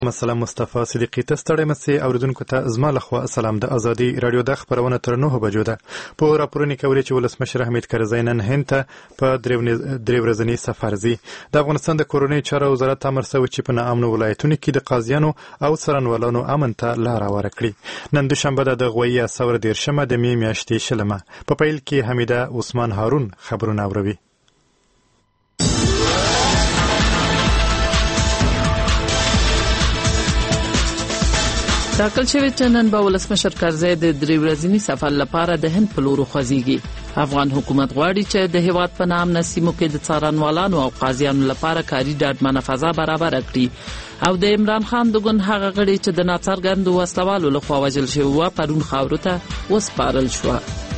مسله مصطفی صدیقی ته ستړی مسي اوریدونکو ته زما لخوا سلام. د ازادي رادیو د خبرونه تر 9 بجو ده. په راپورونو کې ورې چې ولسمشر حمید کرزی نن هند ته په درې ورځنی سفر ځي. د افغانستان د کورونی چارو وزارت امر شوی چې په ناامن ولایتونو کې د قاضیانو او څارنوالانو امن ته لار ورکړي. نن دوشنبه د غوي اسور دیرشمه د می میاشتې شلمه. په پیل کې حمیده عثمان هارون خبرونه اوروي. ټاکل شوی چې نن به ولسمشر کرزی د درې ورځني سفر لپاره د هند په لور خوځيږي. افغان حکومت غواړي چې د هیواد په نام نسیمو کې د څارنوالانو او قاضیانو لپاره کاري ډاډمنه فضا برابر کړي او د عمران خان د ګوند هغه غړي چې د ناڅرګندو وسلوالو لخوا وژل شوی و پرون خاورو ته وسپارل شو.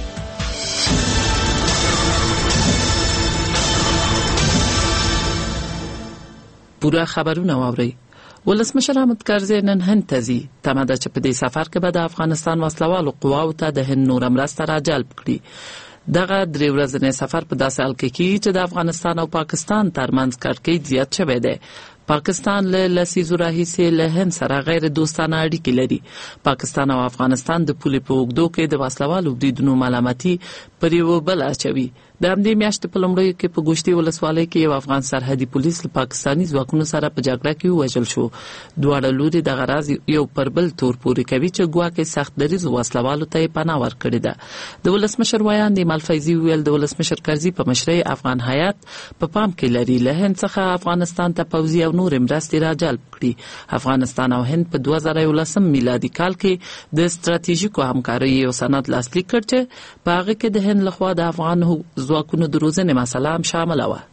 پورا خبرونه واوري. ولسمشر حامد کرزی نن هند ته ځي. تمه ده چې په دې سفر کې به د افغانستان وسلوالو قواو ته د هند نور مرسته راجلب کړي. دغه درې ورځنی سفر په داسې حال کې کیږي چې د افغانستان او پاکستان ترمنځ کړکېچ زیات شوی دی. پاکستان له لسیزو راهیسې له هند سره غیر دوستانه اړیکې لري. پاکستان او افغانستان د پولې په اوږدو کې د وسلوالو بریدونو ملامتي پر یو بل اچوي. د همدې میاشتې په لومړیو کې په ګوشتي ولسوالۍ کې یو افغان سرحدي پولیس له پاکستاني ځواکونو سره په جګړه کې وژل شو. دواړه لوري د غراض یو پر بل تور پورې کوي چې ګواکې سخت دریځ وسلوالو ته پناه ورکړې ده. د ولسمشر ویان د ملفیزي ویل د ولسمشر کرزي په مشرۍ افغان هیات په پام کې لري له هند څخه افغانستان ته پوځي او نور مرستې راجلب کړي. افغانستان او هند په 2011 میلادي کال کې د ستراتیژیکو همکارۍ یو سند لاسلیک کړ چې په هغه کې د هند لخوا د افغان ځواکونو د روزنې مسله هم شامله وه.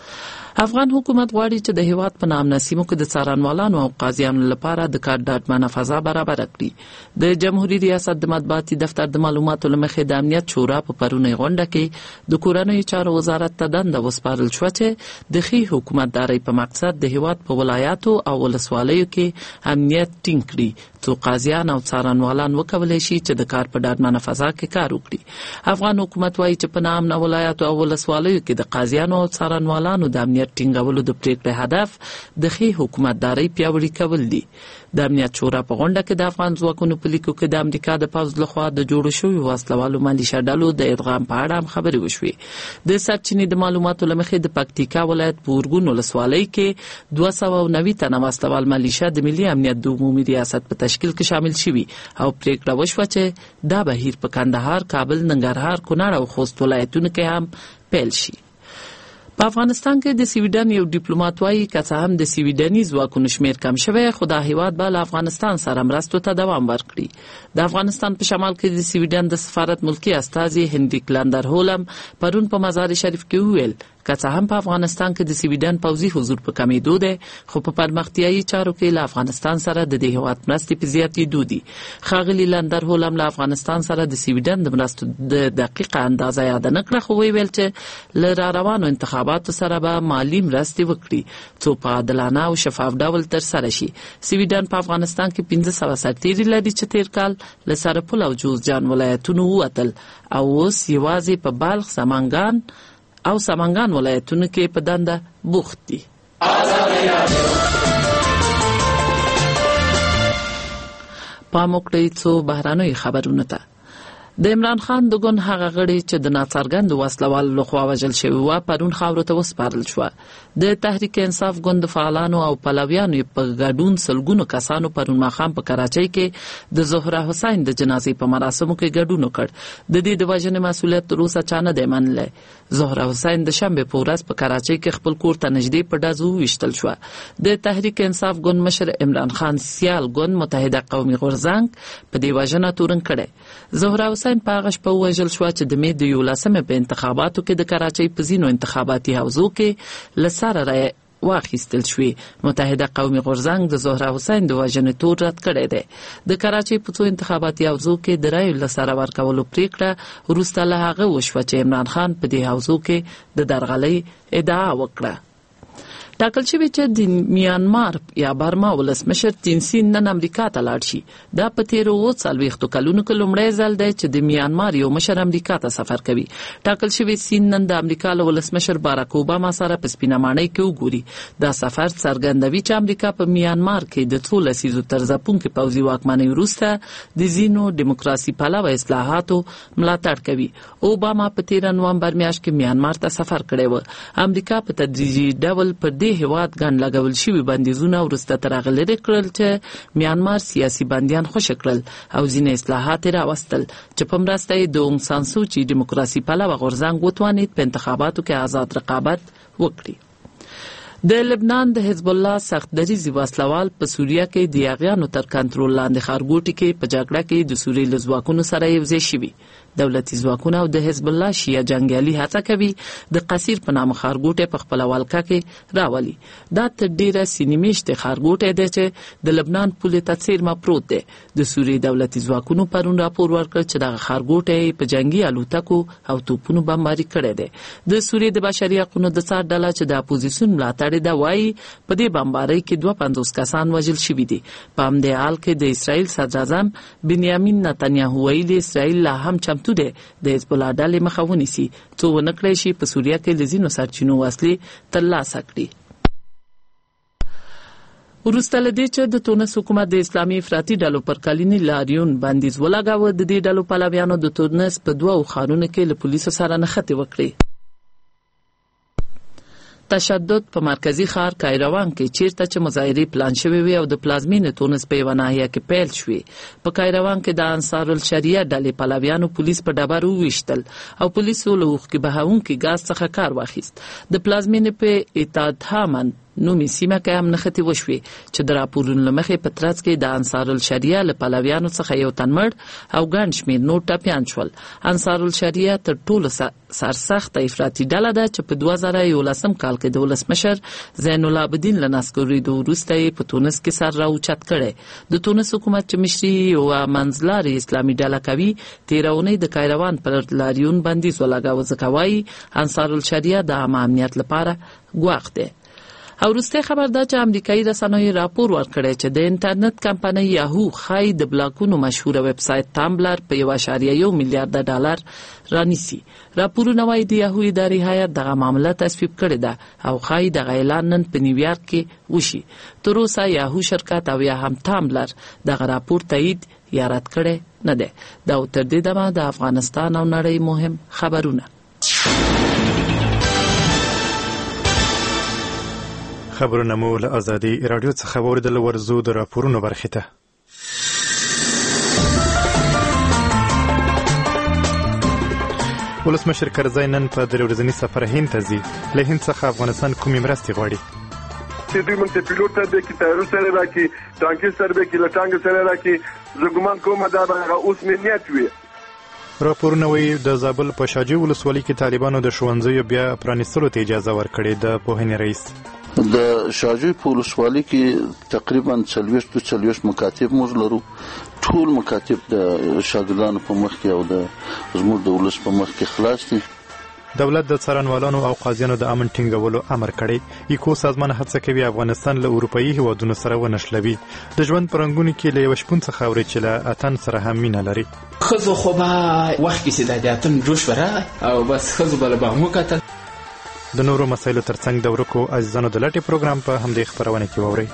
افغان حکومت غواړي چې د هیواد په نام نسیمو کې د څارنوالانو او قاضیانو لپاره د کار ډاډمنه فضا برابر کړي. د جمهوریت ریاست د مطبوعاتي دفتر د معلوماتو له مخې د امنیت شورا په پرونی غونډه کې د کورنیو چارو وزارت ته دنده وسپارل شو چې د ښې حکومتدارۍ په مقصد د هیواد په ولایاتو او ولسوالیو کې امنیت ټینګ کړي څو قاضیان او څارنوالان وکولای شي چې د کار په ډاډمنه فضا کې کار وکړي. افغان حکومت وايي چې په نام ولایاتو او ولسوالیو کې د قاضیانو او څارنوالانو د امنیت ټینګولو د پریکړې هدف د ښې حکومتدارۍ پیاوړي کول دي. د امنیت شورا په غونډه کې د افغان ځواکونو په لیکو کې د امریکا د پوځ لخوا د جوړو شویو وسلوالو ملیشه ډلو د ادغام په اړه هم خبرې وشوې. د سرچینې د معلوماتو له مخې د پکتیکا ولایت په اورګون ولسوالۍ کې 290 تنه وسلوال ملیشه د ملي امنیت د عمومي ریاست په تشکیل کې شامل شوي او پریکړه وشوه چې دا بهیر په کندهار، کابل، ننګرهار، کونړ او خوست ولایتونو کې هم پیل شي. په افغانستان کې د سویډن یو ډیپلوماټ وايي که څه هم د سویډني ځواکونو شمیر کم شوی خو د هیواد به له افغانستان سره مرستو ته دوام ورکړي. د افغانستان په شمال کې د سویډن د سفارت ملکی استازي هندریک لاندرهولم پرون په مزار شریف کې وویل که څه هم په افغانستان کې د سویډن پوځي حضور په کمیدو دی خو په پرمختیایي چارو کې له افغانستان سره د دې هیواد مرستې په زیاتېدو دي. ښاغلي لاندرهولم له افغانستان سره د سویډن د مرستو د دقیقه اندازه یاد نه کړه خو ویل چې له راروانو انتخاباتو سره به مالی مرستې وکړي څو په عادلانه او شفاف ډول ترسره شي. سویډن په افغانستان کې 1500 سرتیري لري چې تیر کال له سرپل او جوزجان ولایتونو ووتل او اوس یوازې په بلخ، سمنګان ولایتونو کې په دنده بوخت دي. پام وکړئ څو بهرانوي خبرونه ته. د عمران خان د ګوند هغه غړي چې د ناڅرګندو وسلوالو لخوا وژل شوي و پرون خاورو ته وسپارل شو. د تحریک انصاف ګوند فعالانو او پلویانو په ګډون سلګونو کسانو پرون ماښام په کراچۍ کې د زهره حسین د جنازې په مراسمو کې ګډون وکړ. د دې د وژنې مسؤلیت تر اوسه چا نه دی منلی. زهره حسین د شنبې په ورځ په کراچۍ کې خپل کور ته نږدې په ډزو وویشتل شوه. د تحریک انصاف ګوند مشر عمران خان سیال ګوند متحده قومي غورځنګ په دې وژنه تورن کړی. زهره حسین په هغه شپه ووژل شوه چې د مې د 11 په انتخاباتو کې د کراچۍ په ځینو انتخاباتي حوزو کې له سره رایې واخیستل شوې. متحده قومي غورځنګ د زهره حسین د وژنې تور رد کړی دی. د کراچۍ په څو انتخاباتي حوزو کې د رایو له سره ورکولو پریکړه وروسته له هغه وشوه چې عمران خان په دې حوزو کې د درغلۍ ادعا وکړه. ټاکل شوی چې د میانمار یا برما ولسمشر تین سین نن امریکا ته لاړ شي. دا په تیرو 40 کلونو کې لومړی ځل دی چې د میانمار یو مشر امریکا ته سفر کوي. ټاکل شوی سین نن د امریکا له ولسمشر باراک اوباما سره په سپینه ماڼۍ کې وګوري. دا سفر څرګندوي چې امریکا په میانمار کې د څو لسیزو ترځپونکو پوځي واکمنۍ وروسته د ځینو دیموکراسي پلوه اصلاحاتو ملاتړ کوي. اوباما په 13 نومبر میاشت کې میانمار ته سفر کړی و. امریکا په تدریجي ډول پر دې هیواد ګڼ لګول شوي بندیزونه وروسته تر هغه لرې کړل چې میانمار سیاسي بندیان خوشي کړل او ځینې اصلاحات یې راوستل چې په مرسته یې د اونګ سان سو چي دیموکراسي پلوه غورځنګ وتوانید په انتخاباتو کې آزاد رقابت وکړي. د لبنان د حزب الله سخت دریزي وسلوال په سوریه کې د یاغیانو تر کنټرول لاندې خارګوټي کې په جګړه کې د سوریې له ځواکونو سره یوځای شوي. دولتي ځواکونه او د حزب الله شیعه جنگیالي هڅه کوي د قصیر په نامه خارګوټي په خپل ولکه کې راولي. دا تر ډیره سینیمیشت خارګوټي دی چې د لبنان پولې ته څیرمه پروت دی. د سوریې دولتي ځواکونو پرون راپور ورکړ چې د خارګوټي په جنگي الوتکو او توپونو بمباري کړي دي. د سوریې د بشري حقوقو د څار ډله چې د اپوزیسیون ملاتړ دا وایي په دې بمباري کې 52 کسان وژل شوي دي. په همدې حال کې د اسرائیل صدر اعظم بنیامین نتنیاهو ویلي اسرائیل لا هم چمتو دی د حزب الله ډلې مخه ونیسي څو ونه کړی شي په سوریه کې د ځینو سرچینو وسلې ترلاسه کړي. وروسته له دې چې د تونس حکومت د اسلامي افراطي ډلو پر کلینی لاریون بندیز ولګاوه، د دې ډلو پلویانو د تونس په 2 ښارونو کې له پولیسو سره نښتې وکړې. تشدد په مرکزی ښار کایروان کې چیرته چې مظاهرې پلان شوې وي او د پلازمینې تونس په یوه ناحیه کې پیل شوې. په کایروان کې د انصار الشریعه ډلې پلویانو پولیس په ډبرو وویشتل او پولیسو له اوښکې بهونکي ګاز څخه کار واخیست. د پلازمینې په اتحادهامن نومي سیمه کې هم نښتې وشوې چې د راپورونو له مخې په ترڅ کې د انصار الشریعه له پلویانو څخه یو تن مړ او ګڼ شمېر نور ټپیان شول. انصار الشریعه تر ټولو سرسخته افراطي ډله ده چې په 2011 کال کې د ولسمشر زین العابدین له نسکورېدو وروسته یې په تونس کې سر راوچت کړی. د تونس حکومت چې مشري یوه منځلارې اسلامي ډله کوي تېره اونۍ د کایروان پر لاریون بندیز ولګاوه، ځکه وایي انصار الشریعه د عامه امنیت لپاره ګواښ دی. او وروسته خبر ده چې امریکایي رسنیو راپور ورکړی چې د انټرنیټ کمپنۍ یاهو خای د بلاکونو مشهوره ویب سایت تامبلر په 1.1 میلیارډ ډالر رانیسي. راپورونه وايي د یاهو اداري هیئت دغه معامله تصویب کړې ده او خای دغه اعلان نن په نیویارک کې وشي. تر اوسه یاهو شرکت او یا هم تامبلر دغه راپور تایید یا رد کړی نه دی. دا تر دې دمه د افغانستان او نړۍ مهم خبرونه. خبرونه مو له ازادي رادیو څخه واوریدل. ورزو د راپورونو برخې ته. ولسمشر کرزی نن په 3 ورځني سفر هند ته ځي. له هند څخه افغانستان کومې مرستې غواړي؟ چې دوی مونږ ته پیلوټ سره به کې تایرو سره راکړي، ټانکي سره به کې لټانګ سره راکړي. زه ګمان کوم دا به اوس نیت وي. راپورونه وایي د زابل په شاجوی ولسوالۍ کې طالبانو د ښوونځیو بیا پرانیستلو ته اجازه ورکړې. د پوهنې رئیس د شاجوی په ولسوالۍ کې تقریبا 40 مکاتب موږ لرو. ټول مکاتب د شاګردانو په مخ کې او د زموږ د ولس په مخ کې خلاص دي. دولت د څارنوالانو او قاضیانو د امن ټینګولو امر کړی. ایکو سازمان هڅه کوي افغانستان له اروپאי هیوادونو سره ونښلوي. د ژوند پرنګونو کې له یو شپون څخه اوري چې له اتن سره هم مینه لري. خزو خو به وخت کې د اتن جوش ورا او بس خزو بل به مو کتل. د نورو مسایلو ترڅنګ د ورکو عزیزانو د لټي پروګرام په همدې خبرونه کې ووري.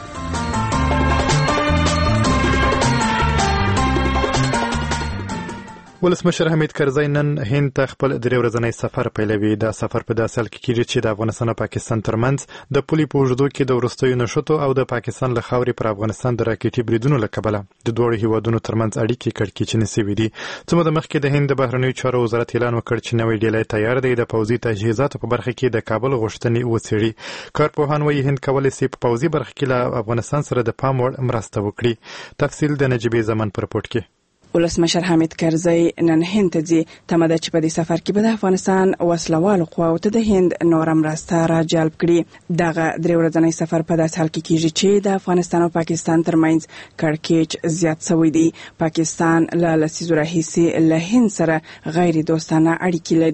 ولسمشر حمید کرزی نن هند ته خپل 3 ورځنی سفر پیلوي. دا سفر په داسې حال کې کیږي چې د افغانستان او پاکستان ترمنځ د پولې په اوږدو کې د وروستیو نښتو او د پاکستان له خاورې پر افغانستان د راکټي بریدونو له کبله د دوه هیوادونو ترمنځ اړیکې کړکېچنې شوې دي. څه موده مخکې د هند د بهرنیو چارو وزارت اعلان وکړ چې نوې ډلې تیار دی د پوځي تجهیزاتو په برخه کې د کابل غوښتنې وڅېړي. کارپوهان وایي هند کولی شي په پوځي برخه کې له افغانستان سره د پام وړ مرسته وکړي. تفصیل د نجیبې زمان پر رپورټ کې. ولسمشر حمید کرزی نن هند ته ځي. تمه ده چې په دې سفر کې به د افغانستان وسلوالو قواو ته د هند نور مرسته را جلب کړي. دغه 3 ورځنی سفر په داسې حال کې کیږي چې د افغانستان او پاکستان ترمنځ کړکېچ زیات شوی دی. پاکستان له لسیزو راهیسې له هند سره غیر دوستانه اړیکې لري.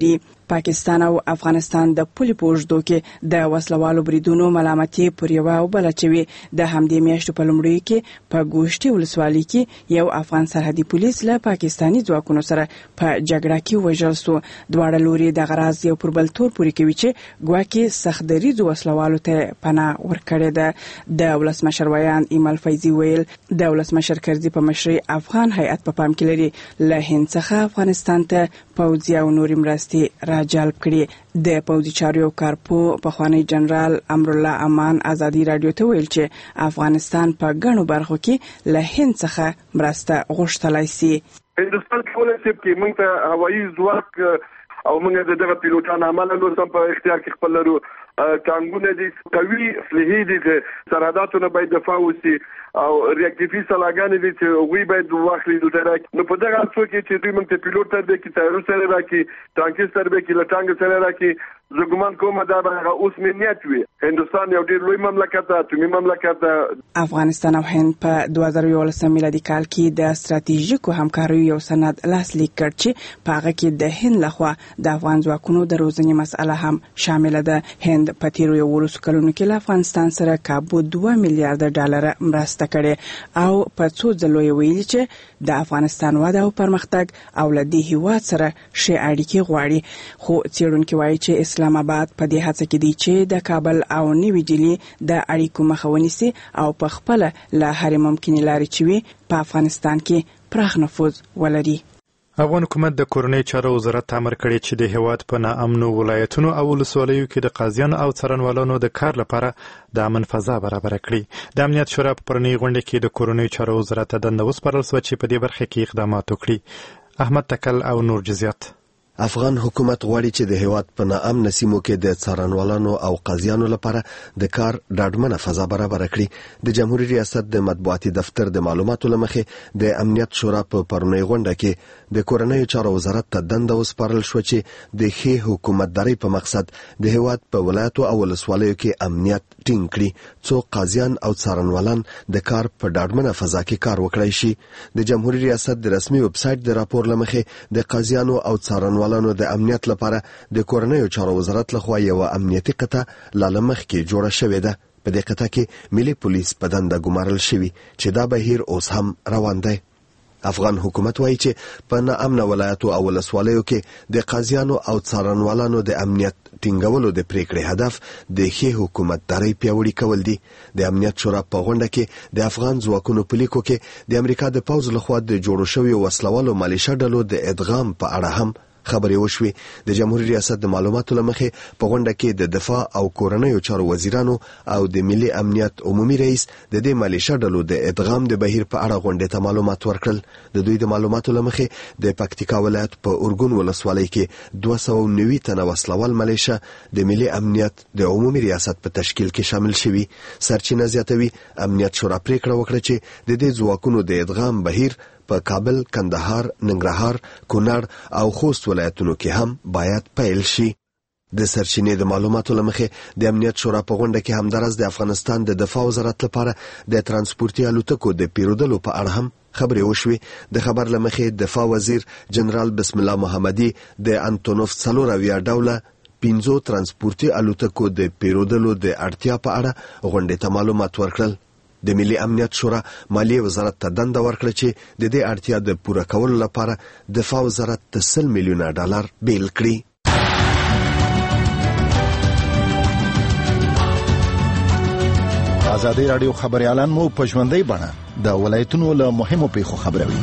پاکستان او افغانستان د پولې په اوږدو کې د وسلوالو بریدونو ملامتي پر یو او بل چوي. د همدې میاشتې په لومړیو کې په ګوشتي ولسوالۍ کې یو افغان سرحدي پولیس له پاکستاني ځواکونو سره په جګړه کې وژل شو. دواړه لوري د غراض یو پر بل تور پوري کوي چې ګواکې سخت دریځ وسلوالو ته پناه ورکړي ده. د ولسمشر ویان ایمل فیضی ویل د ولسمشر کرزي په مشرۍ افغان هیئت په پام کې لري له هند څخه افغانستان ته پوځي او نورې مرستې راجلب کړي. د پوځي چارو کارپو پخوانی جنرال امرالله امان ازادي رادیو ته ویل چې افغانستان په ګڼو برخو کې له هند څخه مرسته غوښتلای شي. هندوستان کولای شي چې موږ ته هوایي ځواک او موږ دغه پیلوټان عمل نور سم په اختیار کې خپل لرو. ټانګونه دي قوي اسلحې دي سرحداتونه باید دفاع وشي او ریاکټیفي سلاګانې دي چې وی باید واخلي دوی راکې. نو په دغه څو کې چې دوی موږ ته پیلوټ تر دې کې تایرو سره راکې ټانکي سره به کې لټانګ سره راکې زه ګمان کوم دا به اوس مليات وي. هندوستان یو ډېر لوی مملکت دی، اتومي مملکت دی. افغانستان او هند په 2011 میلادي کال کې د ستراتیژیکو همکاریو یو سند لاسلیک کړ چې په هغه کې د هند لخوا د افغان ځواکونو د روزنې مسأله هم شامل ده. هند په تیرو 11 کلونو کې له افغانستان سره کابو 2 میلیارډ ډالر مرسته کړې او په څو ځلو یې ویلي چې د افغانستان وده او پرمختګ او له دې هیواد سره ښې اړیکې غواړي. خو څېړونکي وایي چې اسلام آباد په دې هڅه کې دی چې د کابل او نیوي ډیلي د اړیکو مخه ونیسي او په خپل له هر ممکنه لارې چې وي په افغانستان کې پراخ نفوذ ولري. افغان حکومت د کورنۍ چارو وزارت امر کړی چې د هیواد په ناامنو ولایتونو او ولسوالیو کې د قاضیانو او څارنوالانو د کار لپاره د امن فضا برابر کړي. د امنیت شورا په پرونی غونډه کې د کورنۍ چارو وزارت ته دنده وسپارل شوه چې په دې برخه کې اقدامات وکړي. احمد تکل او نور جزئیات. افغان حکومت غواړي چې د هیواد په ناامن سیمو کې د څارنوالانو او قاضیانو لپاره د کار ډاډمنه فضا برابر کړي. د جمهوریت ریاست د مطبوعاتي دفتر د معلوماتو لمخې د امنیت شورا په پرونی غونډه کې د کورنۍ چارو وزارت ته دنده وسپارل شو چې د ښې حکومتداري په مقصد د هیواد په ولایتو او ولسوالیو کې امنیت ټینګ کړي څو قاضیان او څارنوالان د کار په ډاډمنه فضا کې کار وکړي شي. د جمهوریت ریاست د رسمي ویب سټ د راپور لمخې د قاضیانو او څارنوالانو د امنیت لپاره د کورنۍ چارو وزارت لخوا یو امنیتي قطعه لالمخ کې جوړه شوې ده. په دې قطعه کې ملي پولیس په دنده ګمارل شوی چې دا بهیر اوس هم روان دی. افغان حکومت وایي چې په ناامنه ولایتو او ولسوالیو کې د قاضیانو او څارنوالانو د امنیت ټینګولو د پریکړې هدف د ښې حکومتداري پیاوړي کول دي. د امنیت شورا په غونډه کې د افغان ځواکونو په لیکو کې د امریکا د پوځ لخوا د جوړو شویو وسلوالو مالیشه ډلو د ادغام په اړه هم خبرې وشوي. د جمهوریت ریاست د معلوماتو لمخې په غونډه کې د دفاع او کورنیو چارو وزیرانو او د ملي امنیت عمومي رئیس د دې مالیشه ډلو د ادغام د بهیر په اړه غونډې ته معلومات ورکړل. د دوی د معلوماتو لمخې د پکتیکا ولایت په اورګون ولسوالۍ کې 290 تنه وسلوال مالیشه د ملي امنیت د عمومي ریاست په تشکیل کې شامل شوي. سرچینه زیاتوي امنیت شورا پریکړه وکړه چې د دې ځواکونو د ادغام بهیر په کابل، کندهار، ننګرهار، کونړ او خوست ولایتونو کې هم باید پیل شي. د سرچینې د معلوماتو لمخې د امنیت شورا په غونډه کې همدارس د افغانستان د دفاع وزارت لپاره د ترانسپورتي الوتکو د پیرودلو په اړه هم خبرې وشوي. د خبر لمخې دفاع وزیر جنرال بسم الله محمدي د انټونوف 4 ډوله 15 ترانسپورتي الوتکو د پیرودلو د اړتیا په اړه غونډې ته معلومات ورکړل. د ملي امنیت شورا مالیه وزارت ته دنده ورکړه چې د دې اړتیا د پوره کولو لپاره دفاع وزارت ته 100 میلیونه ډالر بیل کړي. ازادي رادیو خبريالان مو په ژوندۍ بڼه د ولایتونو له مهمو پیښو خبروي.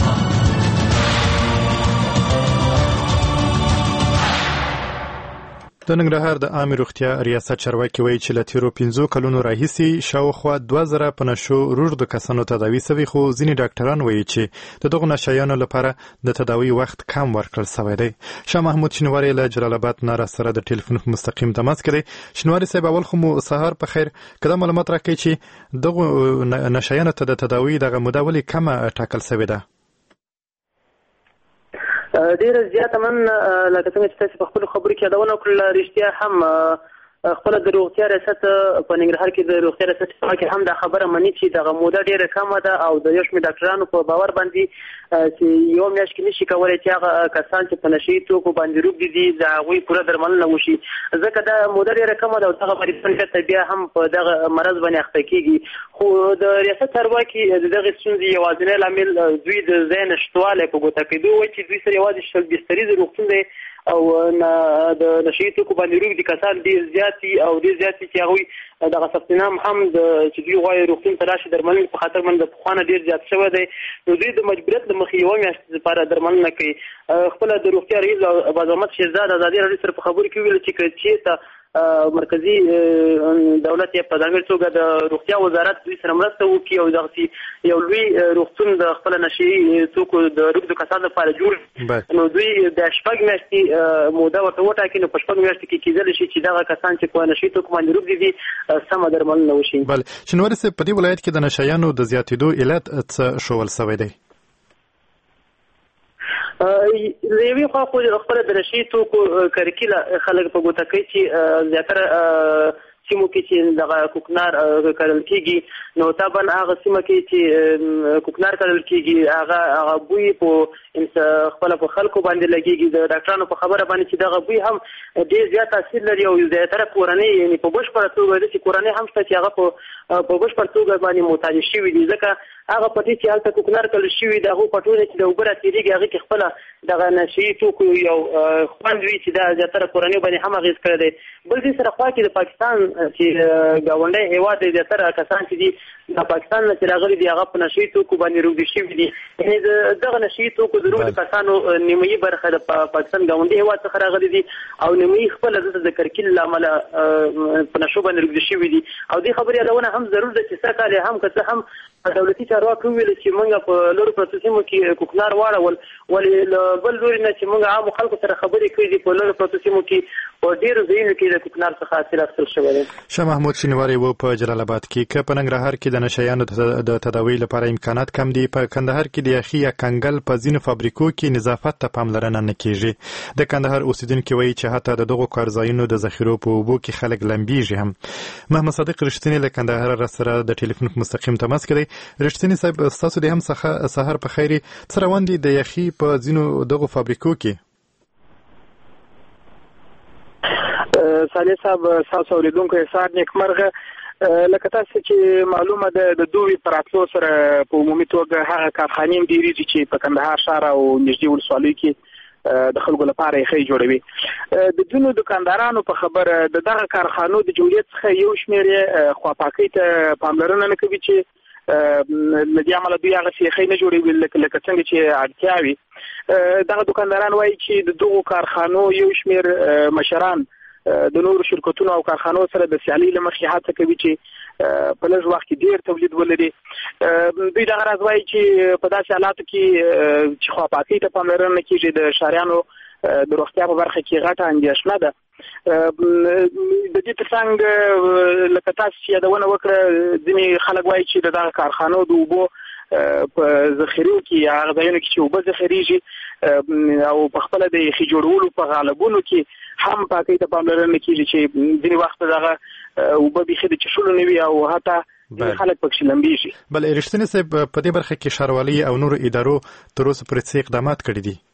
د ننګرهار د عامه روغتیا ریاست چارواکي وایي چې له تیرو 15 کلونو راهیسې شاوخوا 2000 په نشو روږدو کسانو تداوي شوي، خو ځینې ډاکټران وایي چې د دغو نشایانو لپاره د تداوي وخت کم ورکړل شوی دی. شاه محمود شینواری له جلال آباد نه سره د ټلیفون مستقیم تماس کړی. شینواری صاحب، اول خو مو سهار په خیر. کله معلومات راکړئ چې دغو نشایانو ته د تداوي دغه موده ولې کمه ټاکل شوې ده؟ ډېر زیات من لکه څنګه چې تاسو په خپل خبرو کې یادونه وکړه، رښتیا هم خپل د روغتیا ریاست په ننګرهار کې د روغتیا ریاست کې هم دا خبره مني چې دغه موده ډیره کمه ده او د یو شمېر ډاکټرانو په باور باندې چې یو میاشت کې نشي کولی چې هغه کسان چې په نشي توکو باندې روږدي دي د هغوی پوره درملنه وشي ځکه دا موده ډیره کمه ده او دغه مریضان بېرته بیا هم په دغه مرض باندې اخته کېږي خو د ریاست چارواکي د دغې ستونزې یوازینی لامل دوی د ځای نشتوالی په ګوته کېدو وایي چې دوی سره یوازې شل بستریز روغتون دی او د نشي توکو باندې روږدي کسان ډېر زیات دي او ډېر زیات دي چې هغوی دغه ثبت نام هم چې دوی غواړي روغتون ته راشي درملنې په خاطر باندې د پخوانه ډېر زیات شوی دی نو دوی د مجبوریت له مخې یوه میاشت لپاره درملنه کوي خپله د روغتیا رئیس باز احمد شهزاد ازادي راډیو سره په خبرو کې وویل چې که چېرته مرکزي دولت یې په ځانګړې توګه د روغتیا وزارت دوی سره مرسته وکړي او دغسې یو لوی روغتون د خپله نشي توکو د روږدو کسانو لپاره جوړ نو دوی د 6 میاشتې موده ورته وټاکي نو په 6 میاشتو کې کېدلی شي چې دغه کسان چې په نشي توکو باندې روږدي دي سمه درملنه وشي. بله شینواري صاحب په دې ولایت کې د نشایانو د زیاتېدو علت څه ښول سوی دی؟ له یوې خوا خو خپله د نشي توکو کرکیله خلک په ګوته کوي چې زیاتره سیمو کې چې دغه کوکنار کرل کېږي نو طبعا هغه سیمه کې چې کوکنار کرل کېږي هغه بوی په خپله په خلکو باندې لګېږي د ډاکټرانو په خبره باندې چې دغه بوی هم ډېر زیات تاثیر لري او زیاتره کورنۍ یعنې په بشپړه توګه داسې کورنۍ هم شته چې هغه په بشپړه توګه باندې محتاج شوي دي ځکه هغه په دې چې هلته کوکنار کرل شوي د هغو په ټولنه چې د اوبه راتېرېږي هغې کې خپله دغه نشي توکو یو خوند وي چې دا زیاتره کورنۍ باندې هم اغېز کړی دی بل دې سره خوا کې د پاکستان چې ګاونډی هېواد دی زیاتره کسان چې دي د پاکستان نه چې راغلي دي هغه په نشي توکو باندې روږدي شوي دي یعنې د دغه نشي توکو د روږدو کسانو نیمایي برخه د پاکستان ګاونډي هېواد څخه راغلي دي او نیمایي خپله دلته د کرکیل له امله په نشو باندې روږدي شوي دي او دې خبرې یادونه هم ضرور ده چې سږ کال یې هم که څه هم دولتي چارواکو وویل چې موږ په لوړو پرتو سیمو کې کوکنار واړول ولې له بل لوري نه چې موږ عامو خلکو سره خبرې کړې دي په لوړو پرتو سیمو کې په ډېرو ځایونو کې د کوکنار څخه حاصل اخیستل شوی دی. شاه محمود شینواری و په جلال آباد کې که په ننګرهار کې د نشایانو د تداوی لپاره امکانات کم دي په کندهار کې د یخي یا کنګل په ځینو فابریکو کې نظافت ته پاملرنه نه کیږي د کندهار اوسیدونکي وایي چې حتی د دغو کارځایونو د ذخیرو په اوبو کې خلک لمبیږي هم. محمد صادق رښتینی له کندهار سره د ټلیفون په مستقیم تماس کې دی. رښتینی صاحب ستاسو د هم سهار په خیري څه روان دي د یخي په ځینو دغو فابریکو کې؟ صالح صاحب ستاسو اورېدونکو سهار نیکمرغه لکه تاسو چې معلومه ده د دوی پر راتلو سره په عمومي توګه هغه کارخانې ډېرېږي چې په کندهار ښار او نږدې ولسوالیو کې د خلکو لپاره یې جوړوي د ځینو دکاندارانو په خبره د دغه کارخانو د جوړیت څخه یو شمېر یې خواپاکۍ ته پاملرنه نه کوي چې له دې امله دوی هغه سیخۍ نه جوړوي لکه څنګه چې اړتیا وي دغه دکانداران وایي چې د دغو کارخانو یو شمېر مشران د نورو شرکتونو او کارخانو سره د سیالۍ له مخې هڅه کوي چې په لږ وخت کې ډېر تولید ولري دوی دغه راز وایي چې په داسې حالاتو کې چې خواپاکۍ ته پاملرنه نه کېږي د ښاریانو د روغتیا په برخه کې غټه اندېښنه ده د دې ترڅنګ لکه تاسو چې یادونه وکړه ځینې خلک وایي چې د دغه کارخانو د اوبو په ذخیرو کې هغه ځایونو کې چې اوبه ذخیرېږي او په خپله د یخي جوړولو په غالبونو کې هم پاکۍ ته پاملرنه کېږي چې ځینې وخت دغه اوبه بیخي د څښلو نه وي او حتی ځینې خلک پکښې لمبېږي. بله رښتینی صاحب په دې برخه کې ښاروالۍ او نورو ادارو تر اوسه پورې څه اقدامات کړي دي؟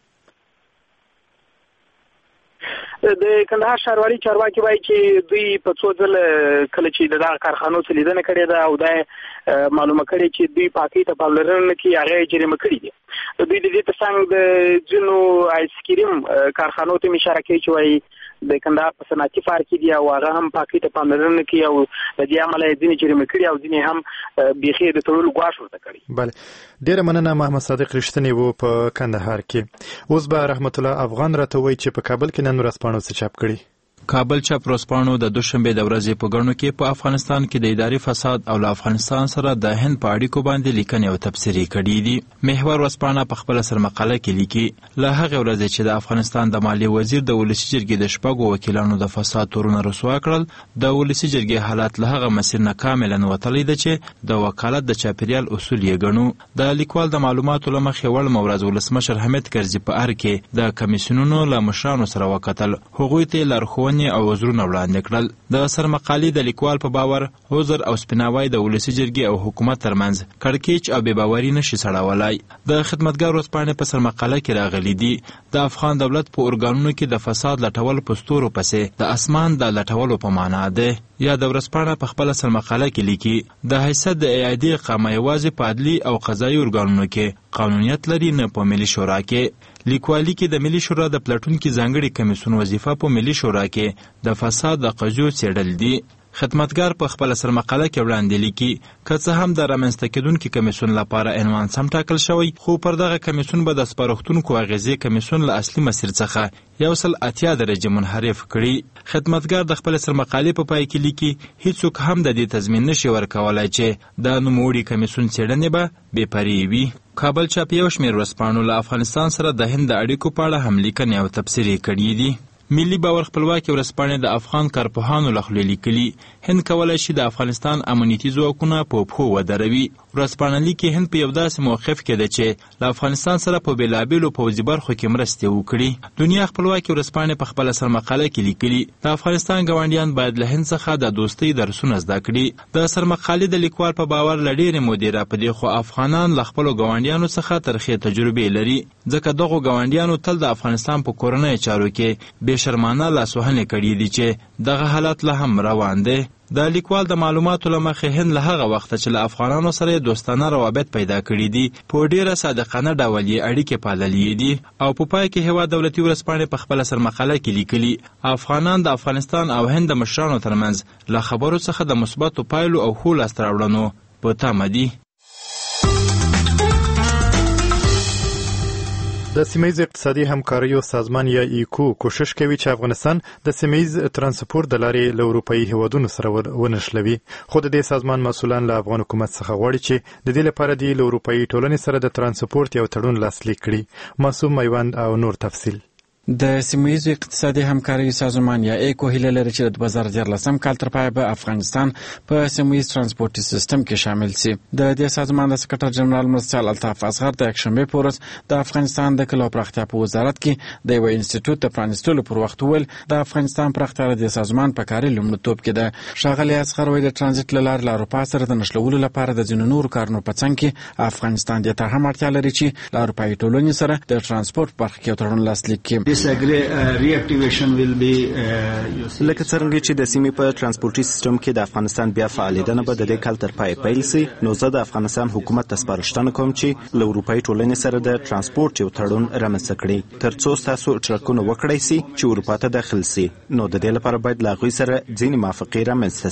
د کندهار ښاروالۍ چارواکي وایي چې دوی په څو ځله کله چې د دغه کارخانو څخه لیدنه کړې ده او دا معلومه کړې چې دوی پاکۍ ته پاملرنه نه کوي هغه یې جریمه کړي دي. دوی د دې ترڅنګ د ځینو آیسکریم کارخانو ته اشاره کوي چې وایي د کندهار په صنعتي ښار کې دي او هغه هم پاکۍ ته پاملرنه نه کوي او د دې امله یې ځینې جریمه کړي او ځینې هم بیخي د تړلو ګواښ ورته کړي. بله ډېره مننه محمد صادق رښتینی و په کندهار کې. اوس به رحمت الله افغان راته وایي چې په کابل کې نن ورځپاڼو څه چاپ کړي. کابل چاپ ورځپاڼو د دوشنبه د ورځې په ګڼو کې په افغانستان کې د اداري فساد او له افغانستان سره د هند په اړیکو باندې لیکنې او تبصرې کړي دي. محور ورځپاڼه په خپل سرمقاله کې لیکي له هغه ورځې چې د افغانستان د مالیې وزیر د ولسي جرګې د شپږو وکیلانو د فساد تورونه رسوا کړل د ولسي جرګې حالات له هغه مسیر نه کاملا وتلی ده چې د وکالت د چاپیریال اصول یې ګڼو. د لیکوال د معلوماتو له مخې وړ مورز ولسمشر حمید کرزي په ار کې د کمیسیونونو له مشرانو سره وکتل هغوی ته لارښوونې پوښتنې او عذرونه وړاندې کړل. د سرمقالې د لیکوال په باور عذر او سپیناوی د ولسي جرګې او حکومت ترمنځ کړکېچ او بې باوري نشي سړولای. د خدمتګار ورځپاڼې په سرمقاله کې راغلي دي د افغان دولت په ارګانونو کې د فساد لټول په ستورو پسې د اسمان د لټولو په معنا ده. یا د ورځپاڼه په خپله سرمقاله کې لیکي د حیثیت د اعادې اقامه یوازې په عدلي او قضایي ارګانونو کې قانونیت لري، نه په ملي شورا کې. لیکوالي کې د ملي شورا د پلټونکي ځانګړي کمیسیون وظیفه په ملي شورا کې د فساد د قضیو څېړل دي. خدمتګار په خپله سرمقاله کې وړاندې لیکي که څه هم د رامنځته کېدونکي کمیسیون لپاره عنوان سم ټاکل شوی، خو پر دغه کمیسیون به د سپارښتونکو اغیزې کمیسیون له اصلي مسیر څخه 180 درجې منحرف کړي. خدمتګار د خپل سرمقالې په پای کې لیکي هیڅوک هم د دې تضمین نشي ورکولای چې د نوموړي کمیسیون څېړنې به بې پرې وي. کابل چاپ یو شمېر ورځپاڼو له افغانستان سره د هند د اړیکو په اړه هم لیکنې او تبصرې کړي دي. ملي باور خپلواکي ورځپاڼې د افغان کارپوهانو له خولې لیکلي هند کولی شي د افغانستان امنیتي ځواکونه په پښو ودروي. ورځپاڼه لیکي هند په یو داسې موقف کې ده چې له افغانستان سره په بېلابېلو پوځي برخو کې مرستې وکړي. دنیا خپلواکي ورځپاڼې په خپله سرمقاله کې لیکلي د افغانستان ګاونډیان باید له هند څخه د دوستۍ درسونه زده کړي. د سرمقالې د لیکوال په باور له ډېرې مودې راپدې خو افغانان له خپلو ګاونډیانو څخه ترخې تجربې لري، ځکه دغو ګاونډیانو تل د افغانستان په کورنیو چارو کې شرمانه لاسوهنې کړي دي چې دغه حالت لا هم روان دی. د لیکوال د معلوماتو له مخې هند له هغه وخته چې له افغانانو سره دوستانه روابط پیدا کړي دي په ډیره صادقانه ډول یې اړیکې پاللې دي. او په پای کې هېواد دولتي ورځپاڼې په خپله سرمقاله کې لیکلي افغانان د افغانستان او هند د مشرانو ترمنځ له خبرو څخه د مثبتو پایلو او ښو لاسته راوړنو په تمه دي. د سیمه‌ییز اقتصادي همکاریو سازمان یا ایکو کوشش کوي چې افغانستان د سیمه‌ییز ترانسپورت د لارې له اروپایي هیوادونو سره ونښلوي، خو د دې سازمان مسؤلان له افغان حکومت څخه غواړي چې د دې لپاره د اروپایي ټولنې سره د ترانسپورت یو تړون لاسلیک کړي. معصوم میوند او نور تفصیل. د سیمه‌ییزو اقتصادي همکاریو سازمان یا ایکو هیله لري چې د 2014 کال تر پایه به افغانستان په سیمه‌ییز ترانسپورتي سیستم کې شامل شي. د دې سازمان د سکرټر جنرال مرستیال الطاف اصغر د یکشنبه په ورځ د افغانستان د کلي او پراختیا په وزارت کې د یو انسټیټیوټ د پرانیستلو پر وخت ویل د افغانستان پراختیا د سازمان په کاري لومړیتوب کې ده. ښاغلی اصغر وایي د ترانزیت له لارې له اروپا سره د نښلولو لپاره د ځینو نورو کارونو په څنګ کې افغانستان دې ته هم اړتیا لري چې له اروپایي ټولنې سره د ترانسپورت برخه کې یو تړون لاسلیک کړي. لکه څرنګه چې د سیمې په ترانسپورتي سیستم کې د افغانستان بیا فعالیتونه به د دې کال تر پای پیل شي، نو زه د افغانستان حکومت ته سپارښتنه کوم چې له اروپایي ټولنې سره د ترانسپورت یو تړون رامنځته کړي ترڅو ستاسو ټرکونه وکړای شي چې اروپا ته داخل شي. نو د دې لپاره باید له هغوی سره ځینې موافقې رامنځته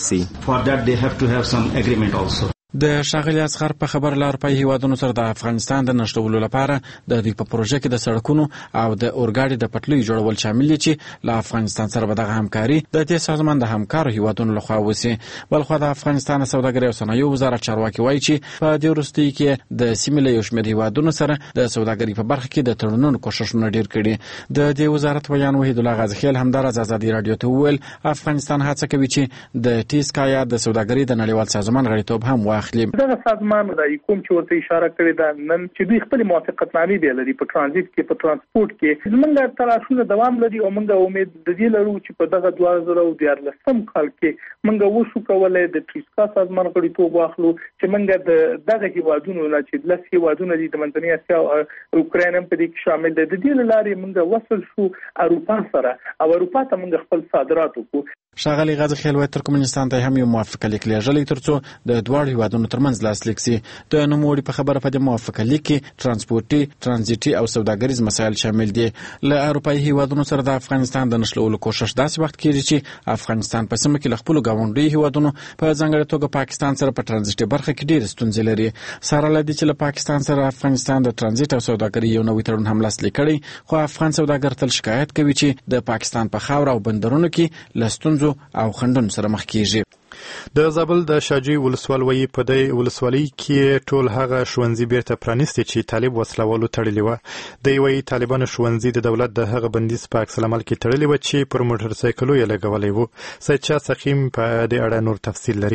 شي. د ښاغلي اصغر په خبر له اروپایي هیوادونو سره د افغانستان د نښلولو لپاره د دوی په پروژه کې د سړکونو او د اورګاډي د پټلیو جوړول شامل دي چې له افغانستان سره به دغه همکاري د دې سازمان د همکارو هیوادونو لخوا وشي. بلخوا د افغانستان سوداګرۍ او صنایعو وزارت چارواکي وایي چې په دې وروستیو کې د سیمې له یو شمېر هیوادونو سره د سوداګرۍ په برخه کې د تړونونو کوښښونه ډېر کړي. د دې وزارت ویان وحیدالله غازخیل همداراز ازادي راډیو ته وویل افغانستان هڅه کوي چې د ټیسکا یا د سوداګرۍ د نړیوال سازمان غړیتوب هم واخلي. دغه سازمان د کوم چې ورته اشاره کړې ده نن چې دوی خپل موافقتنامې به لري په ترانزیت کې په ترانسپورت کې زمونږ تلاشونه دوام لري او موږ امید د دې لرو چې په دغه 2014 کال کې موږ وشو کولای د ټیسکا سازمان غړیتوب واخلو چې موږ د دغه هیوادونو نه چې لس هیوادونه دي د منځنۍ اسیا او اوکراین هم په دې کې شامل دي د دې لارې موږ وصل شو اروپا سره او اروپا ته موږ خپل صادرات وکړو. ښاغلی غازخیل وایي ترکمنستان ته هم یو موافقه لیک لیږلی ترڅو د دواړو هیوادونو ترمنځ لاسلیک شي. د نوموړي په خبره په دې موافقه لیک کې ترانسپورتي، ترانزیتي او سوداګریز مسایل شامل دي. له اروپایي هیوادونو سره د افغانستان د نښلولو کوښښ داسې وخت کېږي چې افغانستان په سیمه کې له خپلو ګاونډیو هیوادونو په ځانګړې توګه پاکستان سره په ترانزیتي برخه کې ډېرې ستونزې لري. سره له دې چې له پاکستان سره افغانستان د ترانزیت او سوداګرۍ یو نوی تړون هم لاسلیک کړی، خو افغان سوداګر تل شکایت کوي چې د پاکستان په خاوره او بندرونو کې له ستونزو او خنډونو سره مخ کیږي. د زابل د شاجوی ولسوالۍ په دې ولسوالۍ کې ټول هغه ښوونځي بیرته پرانیستي چې طالب وسلوالو تړلي وو. د یوې طالبانو ښوونځي د دولت د هغه بندیز په عکس العمل کې تړلي وو چې پر موټر سایکلو یې لګولی وو. سید شاه سقیم په دې اړه نور تفصیل لري.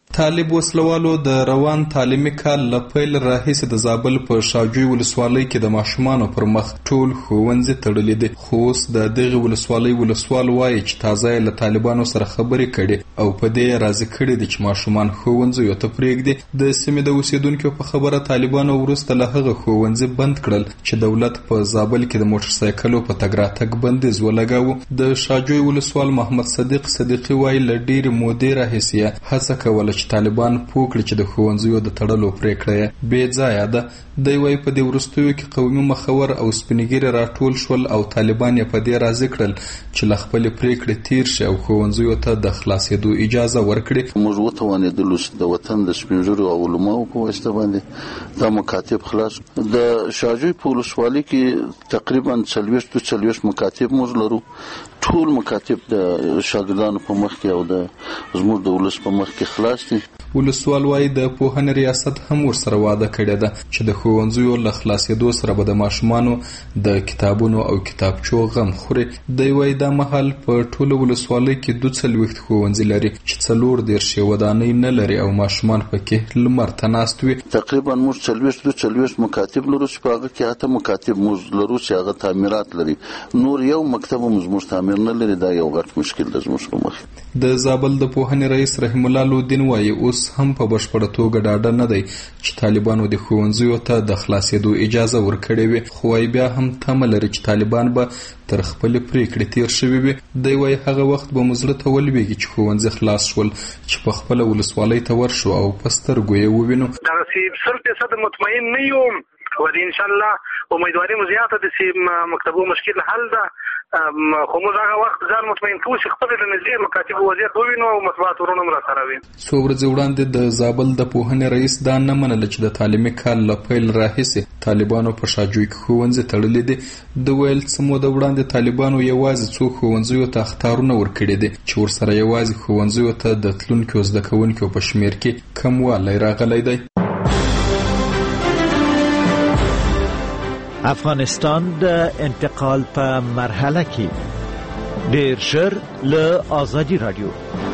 طالب وسلوالو د روان تعلیمي کال له پیل راهیسې د زابل په شاجوی ولسوالۍ کې د ماشومانو پر مخ ټول ښوونځي تړلي دي. خو اوس د دغې ولسوالۍ ولسوال وایي چې تازه یې له طالبانو سره خبرې کړي او په دې راضي کړي دي چې ماشومان ښوونځیو ته پرېږدي. د سیمې د اوسیدونکو په خبره طالبانو وروسته له هغه ښوونځي بند کړل چې دولت په زابل کې د موټر سایکلو په تګ راتګ بندیز ولګاوه. د شاجوی ولسوال محمد صدیق صدیقي وایي له ډېرې مودې راهیسې هڅه کوله چې طالبان پوه کړي چې د ښوونځیو د تړلو پرېکړه یې بې ځایه ده. دی وایي په دې وروستیو کې قومي مخور او سپین ږیري راټول شول او طالبان یې په دې راضي کړل چې له خپلې پرېکړې تیر شي او ښوونځیو ته د خلاصېدو اجازه ورکړي. موږ وتوانېدلو چې د وطن د سپین ږیرو او علماو په واسطه باندې دا مکاتب خلاص. د شاجوی په ولسوالۍ کې تقریبا 40 مکاتب موږ لرو. ټول مکاتب د شاګردانو په مخ کې او د زموږ د ولس په مخ کې خلاص دي. ولسوال وایي د پوهنې ریاست هم ورسره واده کړې ده چې د ښوونځیو له خلاصېدو سره به د ماشومانو د کتابونو او کتابچو غم خوري. دی وایي دا مهال په ټوله ولسوالۍ کې 42 ښوونځي لري چې 40 ودانۍ نه لري او ماشومان پکې لمر ته ناست وي. تقریبا موږ 40 مکاتب لرو چې په هغه کې 8 مکاتب موږ لرو چې هغه تعمیرات لري. نور یو مکتب موږ تعمیر نه لري. دا یو غټ مشکل ده زموږ په مخ. د زابل د پوهنې رئیس رحیم الله لودین وایي اوس هم په بشپړه توګه ډاډه نه دی چې طالبانو د ښوونځیو ته د خلاصېدو اجازه ورکړې وي. خو بیا هم تمه لري چې طالبان به تر خپلې پرېکړې تیر شوي وي. دی وایي هغه وخت به مو زړه ته ولوېږي چې ښوونځي خلاص شول چې په خپله ولسوالۍ ته ورشو او په سترګو یې ووینو. دغسې 100% مطمئن نه یم و انشاءالله امیدواري مو زیاته ده چې مکتبو مشکل حل ده. خو موږ هغه وخت ځان مطمئن کوو چې خپل د نږدې مکاتبو وضعیت ووینو او مطبوعات ورونه هم راسره وي. څو ورځې وړاندې د زابل د پوهنې رئیس دا نه منله چې د تعلیمي کال له پیل راهیسې طالبانو په شاجوی کې ښوونځي تړلي دي. د ویل څه موده وړاندې طالبانو یوازې څو ښوونځیو ته اخطارونه ورکړي دي چې ورسره یوازې ښوونځیو ته د تلونکو زده کوونکو په شمېر کې کموالی راغلی دی. افغانستان د انتقال په مرحله کې ډیر ژر له آزادي رادیو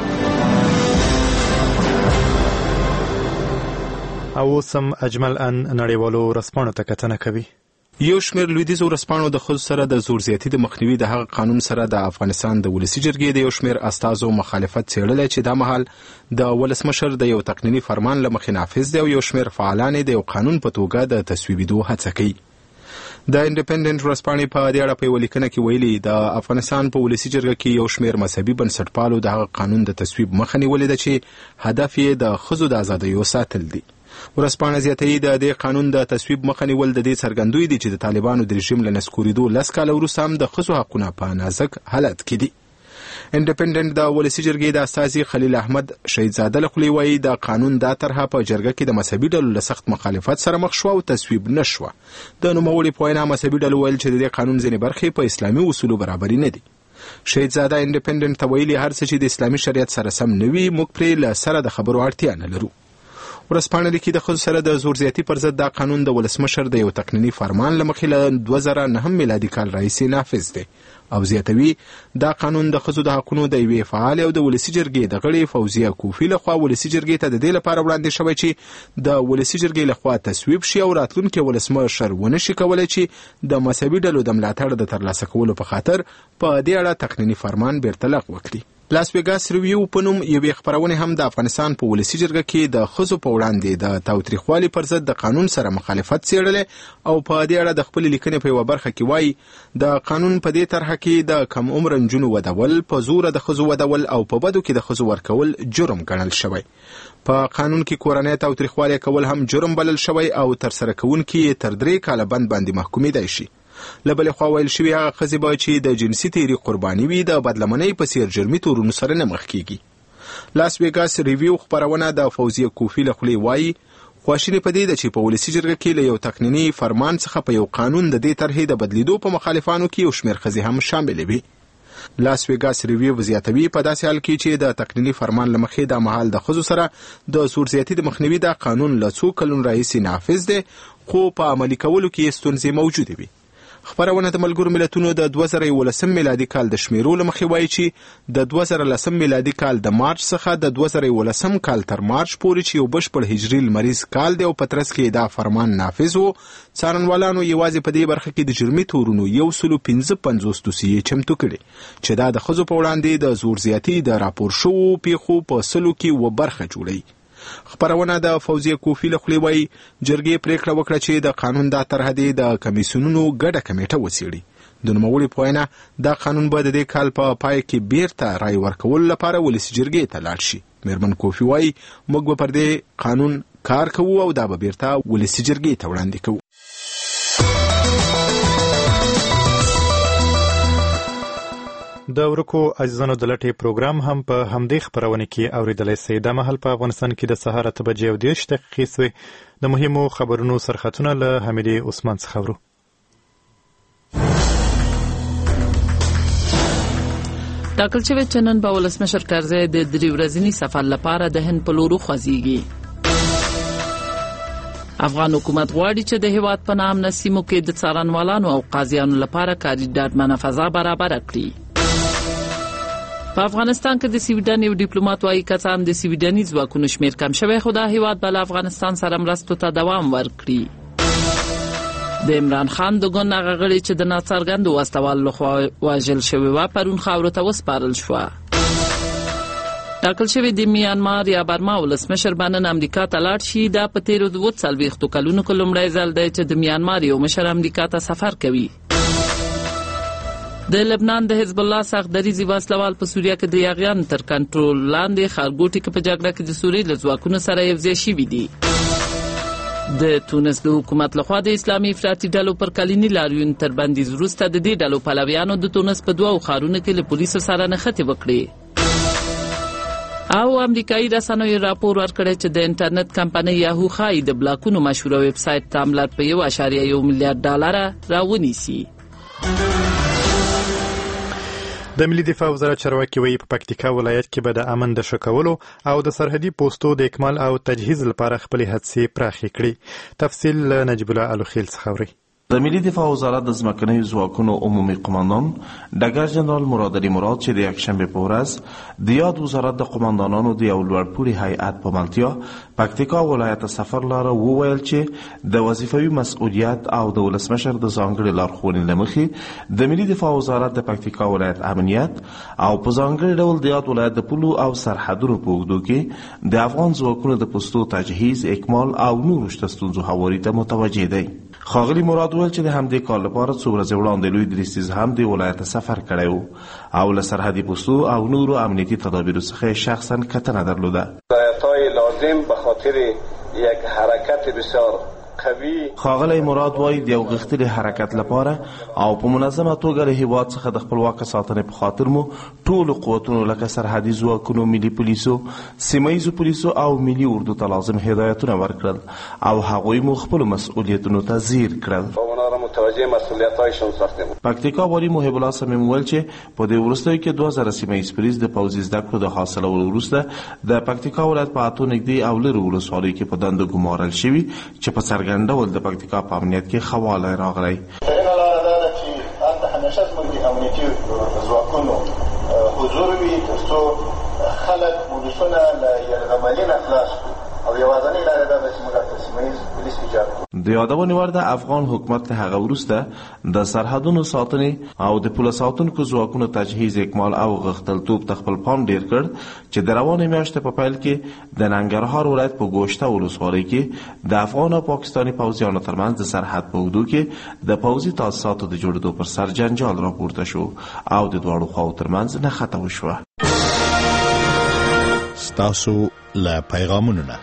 او سم اجمل ان نړیوالو ورځپاڼو ته کتنه کوي. یو شمېر لویدیځو ورځپاڼو د ښځو سره د زور زیاتي د مخنیوي د هغه قانون سره د افغانستان د ولسي جرګې د یو شمېر استازو مخالفت څېړلی چې دا مهال د ولسمشر د یو تقنیني فرمان له مخې نافذ دی او یو شمېر فعالان د یو قانون په توګه د تصویبېدو هڅه کوي. د انډیپندنت ورځپاڼې په دې اړه په یوه لیکنه کې ویلي د افغانستان په ولسي جرګه کې یو شمېر مذهبي بنسټپالو د هغه قانون د تصویب مخه نیولې ده چې هدف یې د ښځو د ازادیو ساتل دي. ورځپاڼه زیاتوي د دې قانون د تصویب مخه نیول د دې څرګندوی دي چې د طالبانو د رژیم له نسکورېدو 10 کاله وروسته هم د ښځو حقونه په نازک حالت کې دي. انډیپندنت د ولسي جرګې د استازي خلیل احمد شهیدزاده له خولې وایي د قانون دا طرحه په جرګه کې د مذهبي ډلو له سخت مخالفت سره مخ شوه او تصویب نه شوه. د نوموړي په وینا مذهبي ډلو ویل چې د دې قانون ځینې برخې په اسلامي اصولو برابري نه دي. شهیدزاده انډیپندنت ته ویلي هر څه چې د اسلامي شریعت سره سم نه وي موږ پرې له سره د خبرو اړتیا نه لرو. ورځپاڼه لیکي د ښځو سره د زور زیاتي پر ضد دا قانون د ولسمشر د یو تقنیني فرمان له مخې له 2009 میلادي کال راهیسې نافذ دی او زیاتوي دا قانون د ښځو د حقونو د یوې فعالې او د ولسي جرګې د غړې فوزیه کوفي لخوا ولسي جرګې ته د دې لپاره وړاندې شوی چې د ولسي جرګې لخوا تصویب شي او راتلونکي ولسمشر ونه شي کولی چې د مذهبي ډلو د ملاتړ د ترلاسه کولو په خاطر په دې اړه تقنیني فرمان بیرته لغوه کړي. لاس ویګاس ریویو په نوم یوې خپرونې هم د افغانستان په ولسي جرګه کې د ښځو په وړاندې د تاوتریخوالي پر ضد د قانون سره مخالفت څېړلی او په دې اړه د خپلې لیکنې په یوه برخه کې وایي د قانون په دې طرحه کې د کم عمره نجونو ودول، په زوره د ښځو ودول او په بدو کې د ښځو ورکول جرم ګڼل شوی. په قانون کې کورنۍ تاوتریخوالي کول هم جرم بلل شوی او ترسره کوونکي تر 3 کاله بند باندې محکومېدای شي. له بلې خوا ویل شوي هغه ښځې باید چې د جنسي تیري قرباني وي د بدلمنۍ په څېر جرمي تورونو سره نه مخ کیږي. لاس ویګاس ریویو خپرونه د فوزیه کوفي له خولې وایي خواشیني په دې ده چې په ولسي جرګه کې له یو تقنیني فرمان څخه په یو قانون د دې طرحې د بدلیدو په مخالفانو کې یو شمېر ښځې هم شاملې وي. لاس ویګاس ریویو زیاتوي په داسې حال کې چې د تقنیني فرمان له مخې دا مهال د ښځو سره د زور زیاتي د مخنیوي دا قانون له څو کلونو راهیسې نافذ دی خو په عملي کولو کې ستونزې موجودې وي. خبرونه د ملګرو ملتونو د 2019 میلادي کال د شمیرو لمخې وایي چې د 2010 میلادي کال د مارچ څخه د 2019 کال تر مارچ پورې چې یو بشپړ هجري لمریز کال دی او په ترڅ کې دا فرمان نافذ و، څارنوالانو یوازې په دې برخه کې د جرمي تورونو 155 دوسیې چمتو کړي چې دا د ښځو په وړاندې د زور زیاتي د راپور شوو پیښو په سلو کې و برخه جوړوي. خبرونه د فوزیه کوفی له خولې وایي جرګې پریکړه وکړه چې د قانون دا طرحه د کمیسیونونو ګډه کمیټه وڅېړي. د نوموړي په وینا دا قانون به د دې کال په پای کې بیرته رای ورکولو لپاره ولسي جرګې ته لاړ شي. میرمن کوفی وایي موږ به پر دې قانون کار کوو او دا به بیرته ولسي جرګې ته وړاندې کوو. د ورکو عزیزانو د لټې پروګرام هم په همدې خبرونه کې اوریدلای شئ. د مهال په افغانستان کې د سهار 8:30 دقیقې سوې. د مهمو خبرونو سرخطونه له حمیدې عثمان څخه ورو. ټاکل شوی چې نن به ولسمشر کرزی د 3 ورځني سفر لپاره د هند په لور خوځيږي. افغان حکومت غواړي چې د هیواد په نامه سیمو کې د څارنوالانو او قاضیانو لپاره کاري ډاډمنه فضا برابر کړي. په افغانستان کې د سویډن یو ډیپلوماټ وايي کسان د سویډني ځواکونو شمیر کم شوی خو د هیواد بل افغانستان سره مرستو ته دوام ورکړي. د عمران خان د ګوند غړي چې د ناڅرګندو واستوالو لخوا واژل شوی و پرون خاورو ته وسپارل شو. ټاکل شوی د میانمار یا برما ولسمشر بنن امریکا ته لاړ شي. دا په تیرو 40 کلونو کې لومړی ځل دی چې د میانمار یو مشر امریکا ته سفر کوي. د لبنان د حزب الله سخت دریزي وسلوال په سوریه کې د یاغیان تر کنټرول لاندې خارګوټي کې په جګړه کې د سوریې له ځواکونو سره یو ځای شوي دي. د تونس د حکومت لخوا د اسلامي افراطي ډلو پر کلینی لاریون تر بندیز وروسته د دې ډلو پلویانو د تونس په 2 ښارونو کې له پولیسو سره نښتې وکړې. او امریکایي رسنیو راپور ورکړی چې د انټرنیټ کمپنۍ یاهو ښایي د بلاکونو مشهوره ویب سایټ تاملت په $1.1 میلیارډ راونیسي. د ملي دفاع وزارت چارواکي وایي په پکتیکا ولایت کې به د امن د ښه کولو او د سرحدي پوستو د اکمال او تجهیز لپاره خپلې هڅې پراخې کړي. تفصیل له نجیب الله الوخیل څخه اورئ. د ملي دفاع وزارت د ځمکنیو ځواکونو عمومي قماندان ډګر جنرال مراد علي مراد چې د یکشنبې په ورځ د یاد وزارت د قماندانانو د یو لوړپوړي هیئت په ملتیا پکتیکا ولایت ته سفر لاره وویل چې د وظیفوي مسؤلیت او د ولسمشر د ځانګړي لارښوونې له مخې د ملي دفاع وزارت د پکتیکا ولایت امنیت او په ځانګړي ډول د یاد ولایت د پولو او سرحدونو په اوږدو کې د افغان ځواکونو د پوستو تجهیز، اکمال او نورو شته ستونزو هواري ته متوجه دی. خاغلی مراد ویل چې د همدې کار لپاره څو ورځې وړاندې لوی دریځ هم د ولایت سفر کړی و او له سرحدي پوستو او نورو امنیتي تدابیرو څخه شخصا کتنه درلوده. هدایت‌های لازم به خاطر یک حرکت بسیار خاغلی مراد وایي د یو غښتلي حرکت لپاره او په منظمه توګه له هیواد څخه د خپلواکه ساتنې په خاطر مو ټولو قوتونو لکه سرحدي ځواکونو، ملي پولیسو، سیمهییزو پولیسو او ملي اردو ته لازم هدایتونه ورکړل او هغوی مو خپلو مسؤلیتونو ته ځیر کړل. متوجه مسئولیت‌هایشان ساختیم. پکتیکا والی محب الله صمیم ویل چې په دې وروستیو کې 2000 سیمهییز پولیس د پوځي زده کړو د حاصلولو وروسته د پکتیکا ولایت په اتو نږدې او لرې ولسوالیو کې په دندو ګمارل شوي چې په څرګند ډول د پکتیکا په امنیت کې خواله راغلی. دغه لاره دا ده چې هلته همیشه زموږ د امنیتي ځواکونو حضور وي تر څو خلک پولیسونه له یرغمالي نه خلاص کړو او یوازینۍ لاره دا ده چې موږ هلته سیمهییز پولیس ایجاد کړو. د یادونې وړ ده افغان حکومت له هغه وروسته د سرحدونو ساتنې او د پوله ساتونکو ځواکونو تجهیز، اکمال او غښتلتوب ته خپل پام ډیر کړ چې د روانې میاشتې په پیل کې د ننګرهار ولایت په ګوشته ولسوالۍ کې د افغان او پاکستاني پوځیانو ترمنځ د سرحد په اوږدو کې د پوځي تاسیساتو د جوړېدو پر سر جنجال راپورته شو او د دواړو خواو ترمنځ نښته وشوه. ستاسو له پیغامونو نه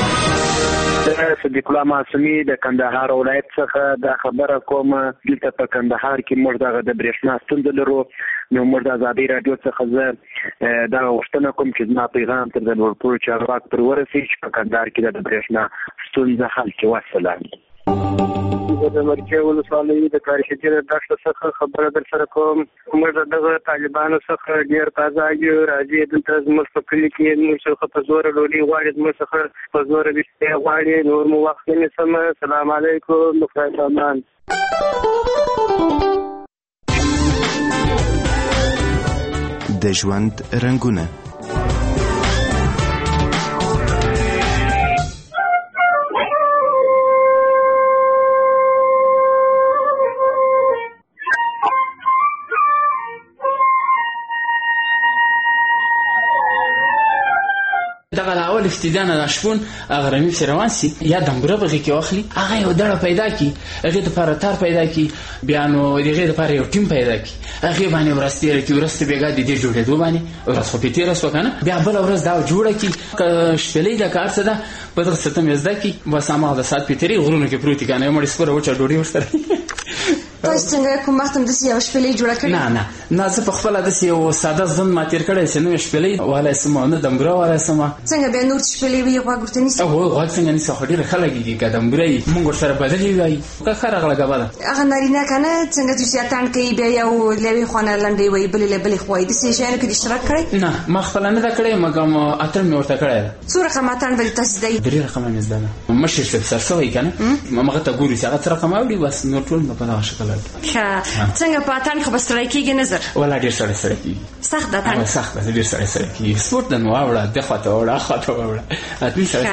صدیق الله معصومي د کندهار ولایت څخه دا خبره کوم دلته په کندهار کې موږ دغه د برېښنا ستونزه لرو نو موږ د ازادي رادیو څخه زه دا غوښتنه کوم چې زما پیغام تر د لوړپوړو چارواکو پر ورسېږي چې په کندهار کې د برېښنا ستونزه حل کړي. والسلام. د مرکې ولسوالۍ د کارشتي د دښته څخه خبره در سره کوم. موږ دغه طالبانو څخه ډېر تازه یو راځي دلته زموږ په کلي کې موږ څخه په زوره ډوډۍ غواړي، زموږ څخه په زوره بستې غواړي. نور مو وخت نه نیسم. السلام علیکم. خدای پامان. د ژوند رنګونه. دغه اول افتدان د شپون غرمې سره روان سي یا دمبره بغي کې واخلي هغه یو دړه پیدا کی هغه د لپاره تار پیدا کی بیا نو دغه لپاره یو ټیم پیدا کی هغه باندې ورستي کی ورسته بیګا د دې جوړېدو باندې ورس خو پیټیر وسو کنه بیا بل ورځ دا جوړه کی شپلې د کار څه ده په دغه ستم یزدا کی وسامه د سات پیټری غرونه کې پروتي کنه مړ سپره وچا ډوډۍ ورسره تاسو څنګه کوم وخت هم د یو شپلې جوړه کړې؟ نه زه په خپل د یو ساده ځن ما تیر کړی چې نو شپلې ولا سم نه دمبره ولا سم څنګه به نور شپلې وي غوړته نيسه او غوړ څنګه نيسه خو ډیره خلګي کې دمبره مونږ سره بدلې وای که خره غلګه بده هغه نارینه کنه څنګه چې اتان کوي بیا یو لوي خونه لنډي وای بلې خوای د سې شان کې اشتراک کړی؟ نه ما خپل نه دا کړی مګم اتر مې ورته کړی څو رقم اتان ول تاسو دی درې رقم مې زده مشر سر سوي کنه ما ته ګوري چې هغه رقم اوړي بس نو ټول په دغه شکل څنګه پاتان خو بستړی کیږي نظر ولا ډیر سره کیږي سخت ده تان سخت ده ډیر سره کیږي سپورت د نو اوړه د خاطر اوړه اته سره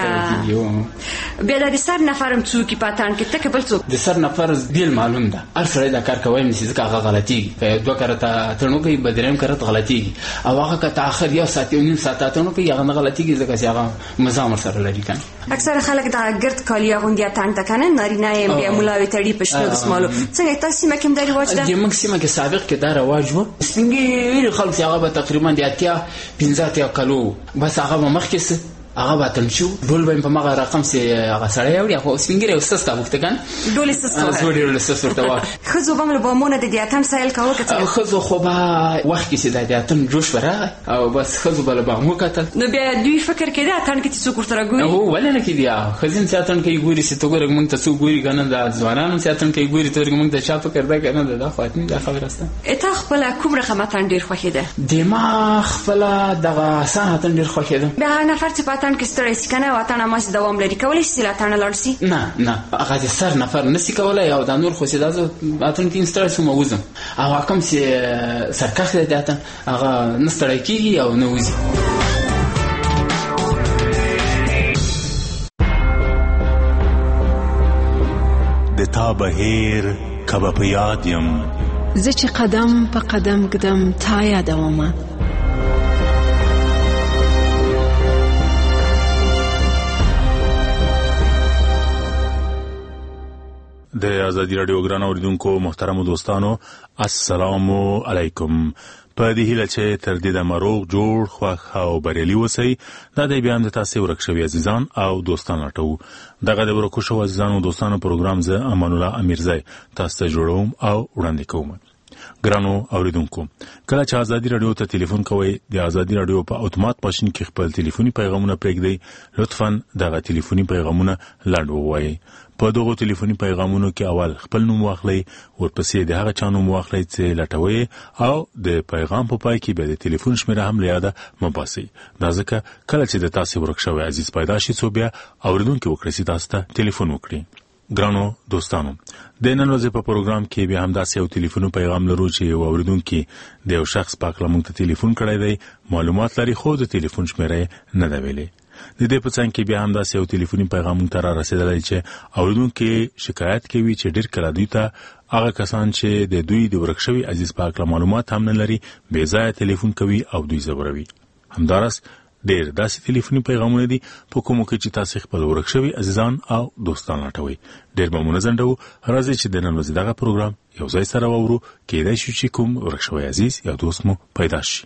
کیږي بیا د سر نفرم څوک پاتان کې تک بل څوک د سر نفر بیل معلوم ده هر سره دا کار کوي مې ځکه هغه غلطي دوه کرته ترنو کوي بدریم کرته غلطي او هغه که تاخر یو ساعت یو نیم ساعت ترنو کوي هغه غلطي ځکه چې هغه مزامر سره لري کنه اکثر خلک دا ګرد کالیا غونډیا تان ته کنه نارینه یې بیا ملاوي تړي پښنو د سمالو څنګه تاسو مکه د رواج ده د مکسیمه کې سابق کې دا رواج وو سپینګي خلک هغه به تقریبا د اتیا 15 کالو بس هغه مخکې هغه باتل شو ډول به په مغه رقم سي هغه سره یو خو سپینګره وسستا وختګان ډول سستا ډول سستا وا خزو بمل بمونه د دیاتن سایل کاوه کته خزو خو به وخت کې د دیاتن جوش ورا او بس خزو بل به مو کتل نو بیا دوی فکر کړي اتن کې څوک تر ګوري هو ولنه کې دی خزین ساتن کې ګوري چې تو ګورګ مونږ ته څو ګوري کنه د ځوانانو ساتن کې ګوري تر مونږ ته چا فکر دا کنه دا خاطر دا خبره است اته خپل کوم رقم اتن ډیر خوښه ده دماغ خپل دغه ساتن ډیر خوښه ده بیا نفر چې پاتن کې ستړي کنه وطن ماش دوام لري کولای شي لاتنه لارسي نه هغه د سر نفر نسی کولای او د نور خو سي دازو اتن کې ستړي سو موزم او کوم سي سرکخ ده اتن هغه نستړي کیږي او نوزي د تا بهیر کبه په یاد یم زه چې قدم په قدم قدم تا یادومه د ازادي رادیو ګران اوریدونکو محترم دوستانو السلام علیکم په دې هیله چې تر دې د مروغ جوړ خوښ او بریالي اوسئ دا د بیان د تاسو ورکشوي عزیزان او دوستان راټو دغه د ورکوشو عزیزان او دوستانو پروګرام زه امان الله امیرزای تاسو ته جوړوم او وړاندې کوم ګرانو اوریدونکو کله چې ازادي رادیو ته ټلیفون کوئ د ازادي رادیو په اتومات ماشين کې خپل ټلیفوني پیغامونه پرېږدئ لطفاً دغه ټلیفوني پیغامونه لاندې ووایئ په دغه ټلیفوني پیغامونو کې اول خپل نوم واخلئ ورپسې د هغه چا نوم واخلئ چې لټوي او د پیغام په پای کې به د ټلیفون شمیره هم لیاده مباسي دا ځکه کله چې د تاسو ورکشوي عزیز پیدا شي څو بیا اوریدونکو وکړي تاسو ته ټلیفون وکړي ګرانو دوستانو د نن ورځې په پروګرام کې به هم داسې یو ټلیفوني پیغام لرو چې اوریدونکو د یو شخص پاک لمونږ ته ټلیفون کړی دی معلومات لري خو د ټلیفون شمیره نه دی ویلي د دې په څنګ کې بیا هم داسې یو ټلیفوني پیغام تر رسیدلی چې اوریدونکو شکایت کوي چې ډیر کله دوی ته هغه کسان چې د دوی د ورکشوي عزیز پاک معلومات هم نه لري بې ځایه ټلیفون کوي او دوی زبروي همدارس ډیر داسې ټلیفوني پیغامونه دي په کومو کې چې تاسو خپل ورکشوي عزیزان او دوستان راټوي ډیر به منظم ډو راځي چې د نن ورځې دغه پروګرام یو ځای سره وورو کېدای شي چې کوم ورکشوي عزیز یا دوست مو پیدا شي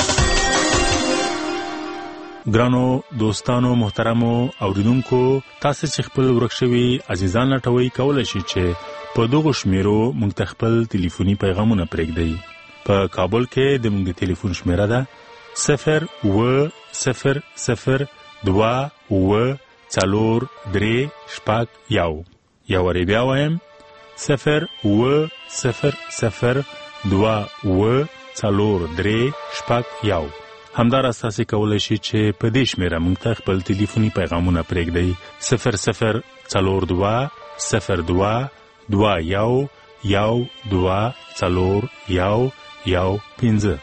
ګرانو دوستانو محترمو اوریدونکو تاسو چې خپل ورکشوي عزیزان راټوي کولای شي چې په دغه شمیرو مونږ ته خپل ټلیفوني پیغامونه پرېږدئ په کابل کې د مونږ د ټلیفون شمیره ده 0-0-0-2-4-3-1 یا وری بیا وایم 0-0-0-2-4-3-1 همدار اساسي کولای شي چې په دې شمیره مونږ ته خپل ټلیفوني پیغامونه پرېږدئ 0-0-4-2-0-2-2-1 0124115.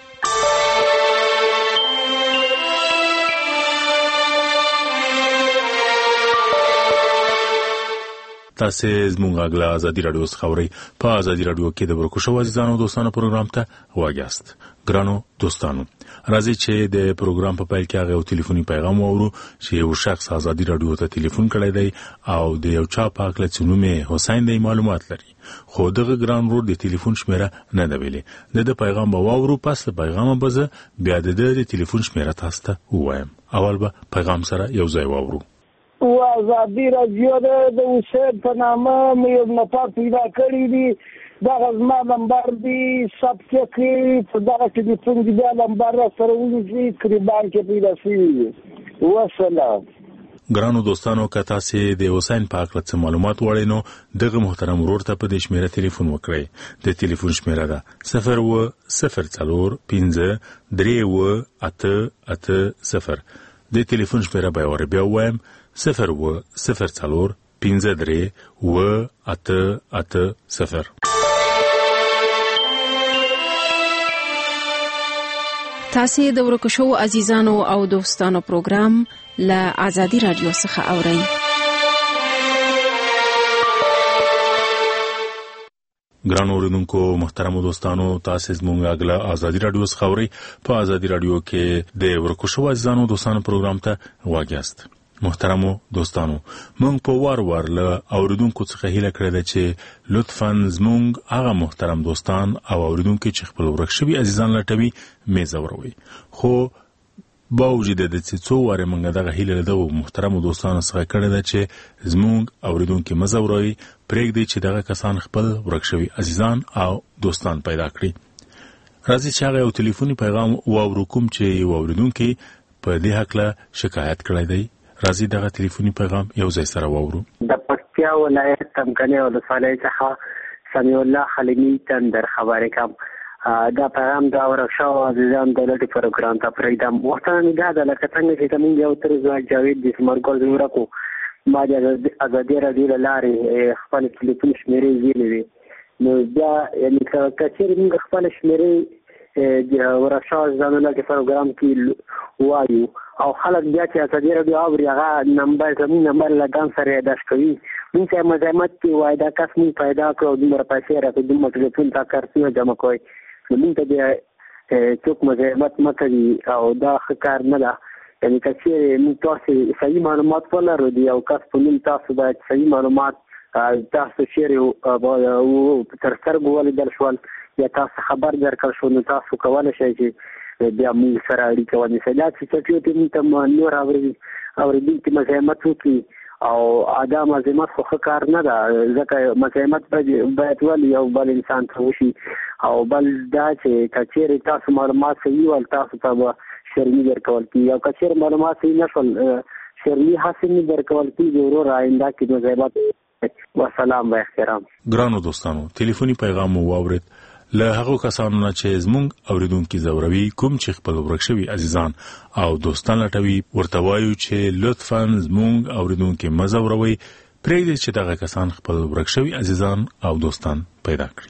تاسو زموږ غلا ازادي رادیو خبري په ازادي رادیو کې د ورکوشو عزیزانو دوستانو پروګرام ته واګیاست. ګرانو دوستانو، راځي چې د پروګرام په پیل کې هغه ټلیفوني پیغام وورو چې یو شخص ازادي رادیو ته ټلیفون کړی دی او د یو چا په اړه چې نومه حسین دی معلومات لري، خو دغه ګران ورو د ټلیفون شمیره نه دی ویلي. د پیغام به وورو، پس له پیغام به زه بیا د ټلیفون شمیره تاسو ته وایم. اول به پیغام سره یو ځای وورو. و ازادي رادیو د حسین په نامه مې یو نفر پیدا کړی دی. دغه زما نمبر دی ثبت کړئ، په دغه ټلیفون کې بیا نمبر سره ونیسئ، قریبان کې پیدا شوي وي. وسلام. ګرانو دوستانو، که تاسو د حسین په اړه څه معلومات غواړئ نو دغه محترم ورور ته په دې شمیره ټلیفون وکړئ. د ټلیفون شمیره ده 01043838880. د ټلیفون شمیره به بیا وایم 01043838880. تاسو د ورکوشو عزیزانو او دوستانو پروګرام له ازادي رادیو څخه اورئ. ګرانو اوریدونکو، محترم دوستانو، تاسو زموږ غلا ازادي رادیو څخه اورئ. په ازادي رادیو کې د ورکوشو عزیزانو دوستانو پروګرام ته واګیاست. محترمو دوستانو، مونږ په وار له اوریدونکو څخه هیله کړې ده چې لطفاً زموږ هغه محترم دوستان او اوریدونکو چې خپل ورک شوي عزیزان لټوي میزوروي. خو باوجود د څو واره مونږ دغه هیله له محترم دوستانو څخه کړې ده چې زموږ اوریدونکو مزوروي پرېږدي چې دغه کسان خپل ورک شوي عزیزان او دوستان پیدا کړي. راځي چې هغه ټلیفوني پیغام واورو کوم چې اوریدونکو په دې حق له شکایت کړی دی. راځي دغه ټلیفوني پیغام یو ځای سره واورو. د پکتیا ولایت تمکنه ولسوالۍ څخه سمیع الله خلیمی تندر خبرې کوم. دا پیغام دا ورشو عزیزان د لټي پروګرام ته پرېږدم. وخت نه دا د لکه څنګه چې موږ یو تر ځای جاوید د سمرګل ورکو ما د ازادي رادیو لارې خپل ټلیفون شمیرې ویلې نو بیا یعنی کچېرې موږ خپل شمیرې د ورشو ځانو لټي پروګرام کې وایو او خلک بیا چې ازادي رادیو اوري هغه زموږ نمبر لګان سره یاداش کوي. موږ ته مزاحمت کې وای دا کس موږ پیدا کړو، دومره پیسې راکړو، دومره ټلیفون تا کارتونه جمع کوي. نو موږ ته بیا څوک مزاحمت نه کوي او دا ښه کار نه ده. یعنې که چېرې موږ تاسو صحیح معلومات ولرو د یو کس په نوم تاسو باید صحیح معلومات تاسو چېرې تر سترګو ولیدل شول یا تاسو خبر درکړل شو، نو تاسو کولی شئ چې بیا موږ سره اړیکه ونیسئ. دا چې څوک موږ ته نور اورېدونکي مزاحمت وکړي او دا مزاحمت خو ښه کار نه ده، ځکه مزاحمت باید ولې یو بل انسان ته وشي. او بل دا چې که چېرې تاسو معلومات صحیح ول تاسو ته به شرمي درکول کېږي، او که چېرې معلومات صحیح نه شول شرمي حاصل نه درکول کېږي. ورور آینده کې مزاحمت. وسلام و احترام. ګرانو دوستانو، ټلیفوني پیغام مو واورید له هغو کسانو نه چې زموږ اوریدونکي زوروي، کوم چې خپل ورک شوي عزیزان او دوستان لټوي، ورته وایو چې لطفاً زموږ اوریدونکي مزوروي، پرېږدئ چې دغه کسان خپل ورک شوي عزیزان او دوستان پیدا کړي.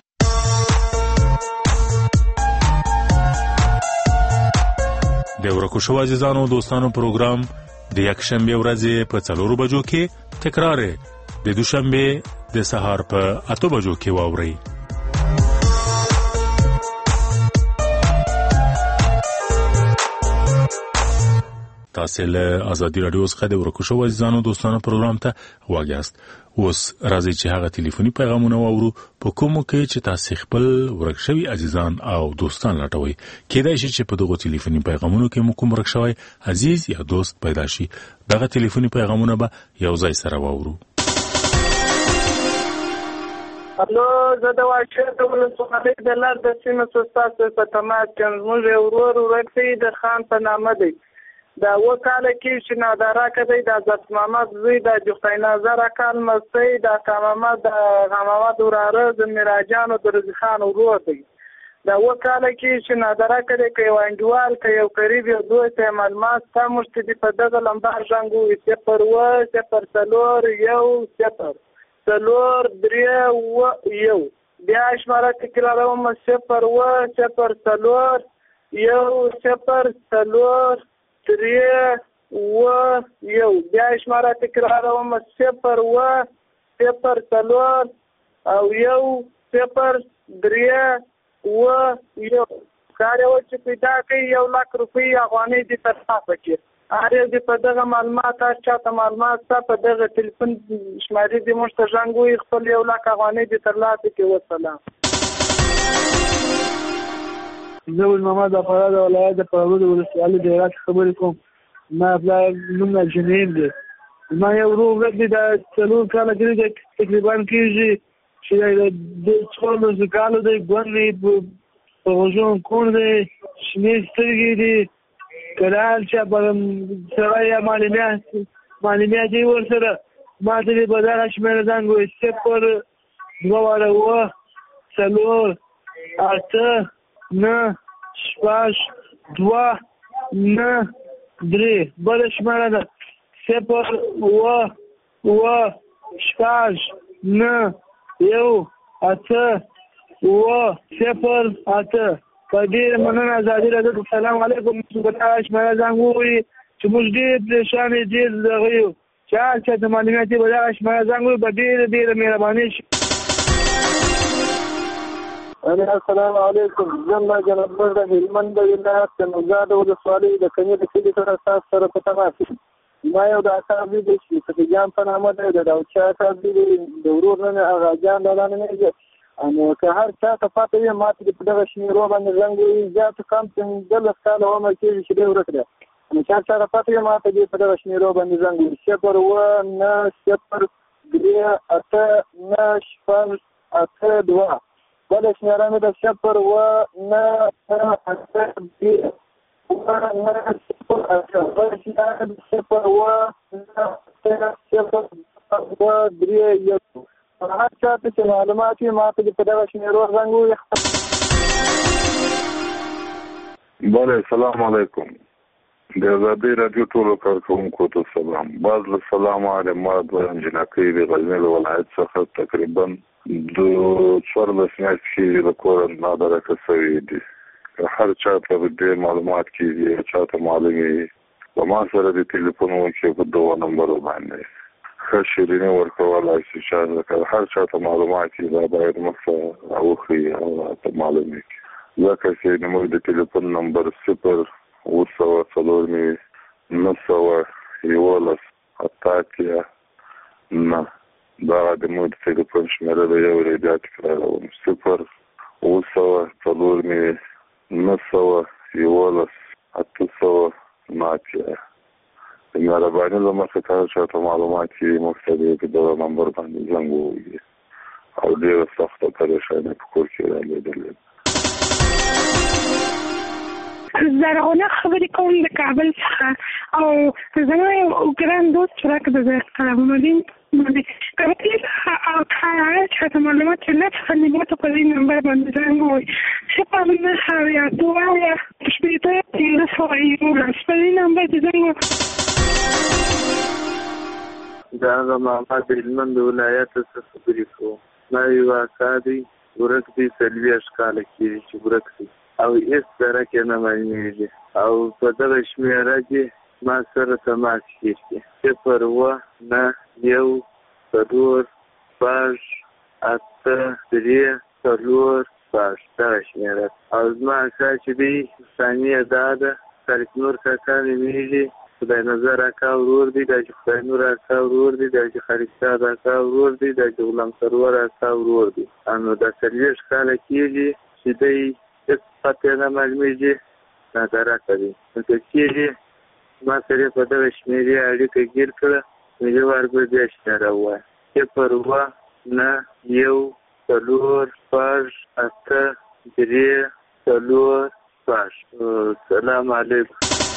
د ورکو شوو عزیزانو او دوستانو پروګرام د یکشنبه ورځې په 4 بجو کې تکرار د دوشنبه د سهار په 8 بجو کې واورئ. تاسو له ازادي رادیو څخه د ورکو شوو عزیزانو دوستانو پروګرام ته واګیاست. اوس راځي چې هغه ټلیفوني پیغامونه واورو په کومو کې چې تاسو خپل ورک شوي عزیزان او دوستان لټوي. کېدای شي چې په دغه ټلیفوني پیغامونو کې مو کوم ورک شوی عزیز یا دوست پیدا شي. دغه ټلیفوني پیغامونه به یو ځای سره واورو. هلو، زه د واچر د ولسوالۍ د لار د سیمې ستاسو په تماس کې زموږ ورور ورک سید خان په نامه دی. دا وکاله کې چې ناداره کدی د عزت محمد زوی د جفتای نظر کال مستی د محمد وراره د میراجانو د رضی خان ورور دی. دا وکاله کې چې ناداره کدی کې یو انډوال کې یو قریب یو دوه ته معلومات تاسو ته په دغه لمبار ژوندو 0 0 1 0 3 1 بیا شماره تکراروم 0 1 0 4 3 1 بیا شماره تکراروم 0 0 4 او 1 0 3 1 کار یو چې پیدا کوي 1 لک روپۍ افغانۍ دې ترلاسه کړي. هر یو دې په دغه معلومات هر چاته معلومات شته په دغه ټلیفون شمارې دې موږ ته زنګ ووهي خپل 1 لک افغانۍ دې ترلاسه کړي. وسلام. زه محمد افراد ولایت د پرود ولسوالۍ د هرات خبرې کوم. ما پلار نوم جنین دی. ما یو ورور دی د 4 کاله کې تقریبا کېږي چې د 14 کالو دی ګونې په غوږونو کوڼ دی شنې سترګې دي کلال چې په سره یا معلومات یې ورسره ما ته یې په دغه شمېره زنګ ووهي 0 2 4 8 9 2 9 3 بله شمېره ده 0 9 1 8 0 8 په ډېره مننه ازادي راډیو ته سلام علیکم. چې شمېره زنګ ووهي چې موږ ډېر پریشان یو ډېر دغه یو چې هر چا ته معلومات یې په دغه شمېره زنګ ووهي په ډېره مهرباني شي. السلام علیکم. زه جناب د هلمند ولایت د نوزاد ولسوالۍ د کني د کلي سره تاسو سره په تماس یم. ما یو د اکا زوی دی چې صفیجان په نامه دی د داودشاه اکا زوی دی د ورور نه مې اغاجان لالا نومې دی. نو که هر چا ته پاته وي ما ته په دغه شمېرو باندې زنګ ووهي زیات کم 15 کاله عمر کېږي چې دی ورک دی. نو که هر چا ته پاته وي ما ته په دغه شمېرو باندې زنګ ووهي 0 9 0 3 8 9 8 2 بله شمېره مې د 0 9 هر چاته چې معلومات وي ما ته په دغه شمېرو زنګ ووهي. بله سلام علیکم. د ازادۍ راډیو ټولو کارکوونکو ته سلام. باز له سلام علیکم. ما دویم جنکۍ د غزني له ولایت څخه تقریبا 14 میاشتې کېږي د کوره نادرکه شوي دي. هر چا ته ډېر معلومات کېږي چا ته معلوم وي په ما سره د ټلیفون وکړي په 2 نمبرو باندې ښه شیریني ورکولی شي هر چا ته معلومات وي دا باید موږ ته راوښیي او راته معلوم وکړي. ځکه چې زموږ د ټلیفون نمبر 0 911 9 دا د موږ د ټلیفون شمېره ده. یو بیا تکراروم 0 911 8 د مهرباني له مخې که هر چا ته معلومات وي موږ ته په دغه نمبر باندې زنګ ووهي او ډېره سخته پریشاني په کور کې رالیدلې ده. زرغونه خبرې کوم د کابل څخه او زما یو ګران دوست راکړه د قلمالدین باندې کوي او هر چا ته معلومات چې نه څه نه په دې نمبر باندې زنګ ووهي 0 9 2 دا محمد هلمند ولایت څخه خبرې کوم. ما یو اکا دی ورک دی 40 کاله کېږي چې ورک دی او هېڅ درک یې نه معلومېږي او په دغه شمېره کې ما سره تماس کېږي 0 9 1 4 5 8 3 4 5 دغه شمېره او زما اکا چې دی ثانیه دا ده طارق نور کاکا نومېږي. خدای نظر اکا ورور دی دا چې خدای نور اکا ورور دی دا چې خالصاد اکا ورور دی دا چې غلام سرور اکا ورور دی. نو دا 40 کاله کېږي چې دی هېڅ پته نه معلومېږي نادرکه دی. نو که کېږي ما سره په دغه شمېرې اړیکه ګیر کړه نو یو وار به بیا شمېره ووایه 0 9 1 4 5 8 3 4 5 سلام علیکم.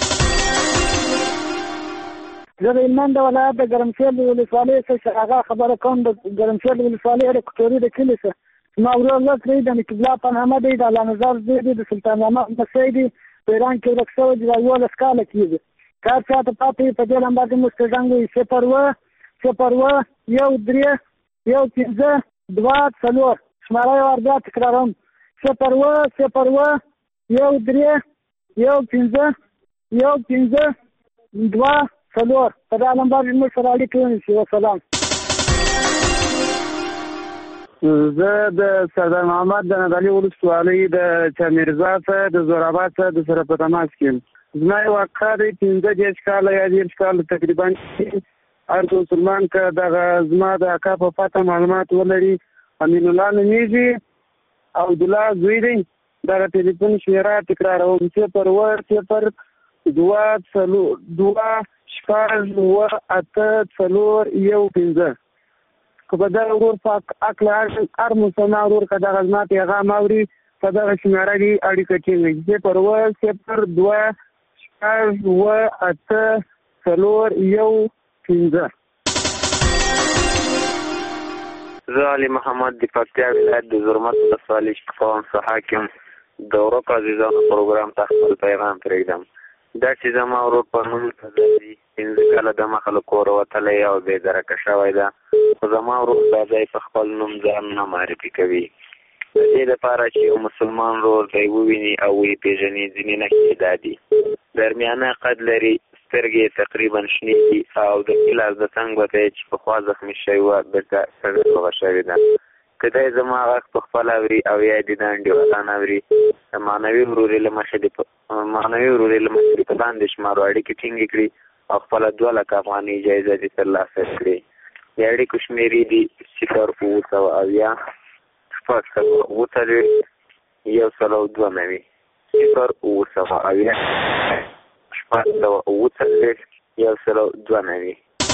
زه د هلمند ولایت د ګرمسېل ولسوالۍ څخه هغه خبره کوم د ګرمسېل ولسوالۍ د کټوري د کلي څخه. زما ورور لس دی د نقیب الله په نامه دی د الله نظار زوی دی د سلطان محمد مسۍ دی په ایران کې ورک شوی دی دا 11 کاله کېږي. که هر چا ته پاته وي په دې نمبر کې موږ ته زنګ ووهي 0 1 3 1 5 2 4 شماره یې وربیا تکراروم 0 0 1 3 1 5 1 5 2 4 په دا نمبر زموږ سره اړیکه ونیسئ. وسلام. زه د سردار محمد د نادعلي ولسوالۍ د چامیرزا څخه د زورآباد څخه د سره په تماس کې یم. زما یو واقعه دی 15 کاله یا 10 کاله تقریبا هر مسلمان که دغه زما د اکا په پته معلومات ولري امین الله نومیږي او عبدالله زوی دی. دغه ټلیفون شمیره تکراروم 0 0 2 شپږ 8 4 1 5. که په دغه ورور په عقل هر مسلمان ورور که دغه زما پیغام اوري په دغه شمیره کې اړیکه ټینګوي 0 2 شپږ 8 4 1 5. زه علي محمد د پکتیا ولایت د زرمت ولسوالۍ شفاون څخه حاکم د ورک عزیزانو پروګرام ته خپل پیغام پرېږدم. دا چې زما ورور په نوم فضلي 15 کاله د مخه له کوره وتلی او بېدرکه شوی ده، خو زما ورور دا ځای په خپل نوم ځان نه معرفي کوي. د دې لپاره چې یو مسلمان ورور دی وویني او ویې پېژني ځینې نښې دا دي: درمیانه قد لري، سترګې تقریبا شنې دي او د ښي لاس د څنګ ګوته یې چې پخوا زخمي شوې وه بېرته ښه روغه شوې ده. که دی زما غږ په خپله اوري او یا د دا انډیوالان اوري، د معنوي ورورۍ له مخې د په لاندې شمارو اړیکې ټینګې کړي او خپله 2 لکه افغانۍ جایزه دې ترلاسه کړي. د اړیکو شمېرې دي 0 970 شپږ 192 0 970 شپږ 192.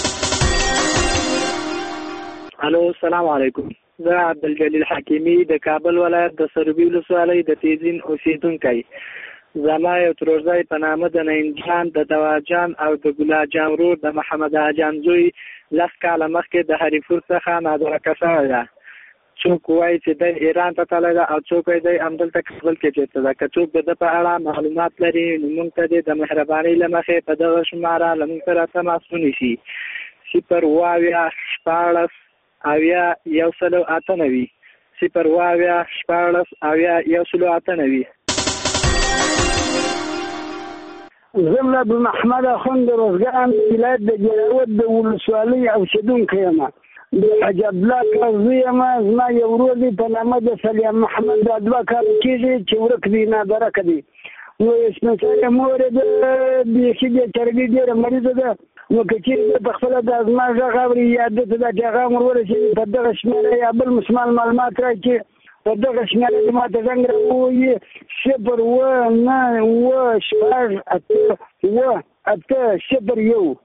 الو السلام علیکم. زه عبدالجلیل حکیمی د کابل ولایت د سروبي ولسوالۍ د تیزین اوسیدونکی. زما یو ترورزی په نامه د نعیم جان، د دوا جان او د ګلا جان ورور د محمد جان زوی 10 کاله مخکې د هریپور څخه نادرکه شوی ده. څوک وایي چې دی ایران ته تللی ده او څوک وایي دی همدلته کابل کې چېرته ده. که څوک د ده په اړه معلومات لري نو موږ ته دې د مهربانۍ له مخې په دغه شماره له موږ سره تماس ونیسي 0 16 اویا 198 0 16 اویا 198. زمله محمد اخوند روزګان ولایت د جلاوت د ولسوالۍ اوسیدونکی یم. د حاجي عبدالله قاضي یم. زما یو ورور دی په نامه د سلیمان محمد د 2 کاله کېږي چې ورک دی، نادرکه دی. نو سپېڅلې مور یې بیخي د چرګۍ ډېره مریضه ده. نو که چېرې ده په خپله د زما غږ اوري یا ده ته دا پیغام ور ورسېږي په دغه شمېره یا بل مسلمان معلومات راکړي په دغه شمېره دې ما ته زنګ راووایي 0 9 شپږ 8 0 1.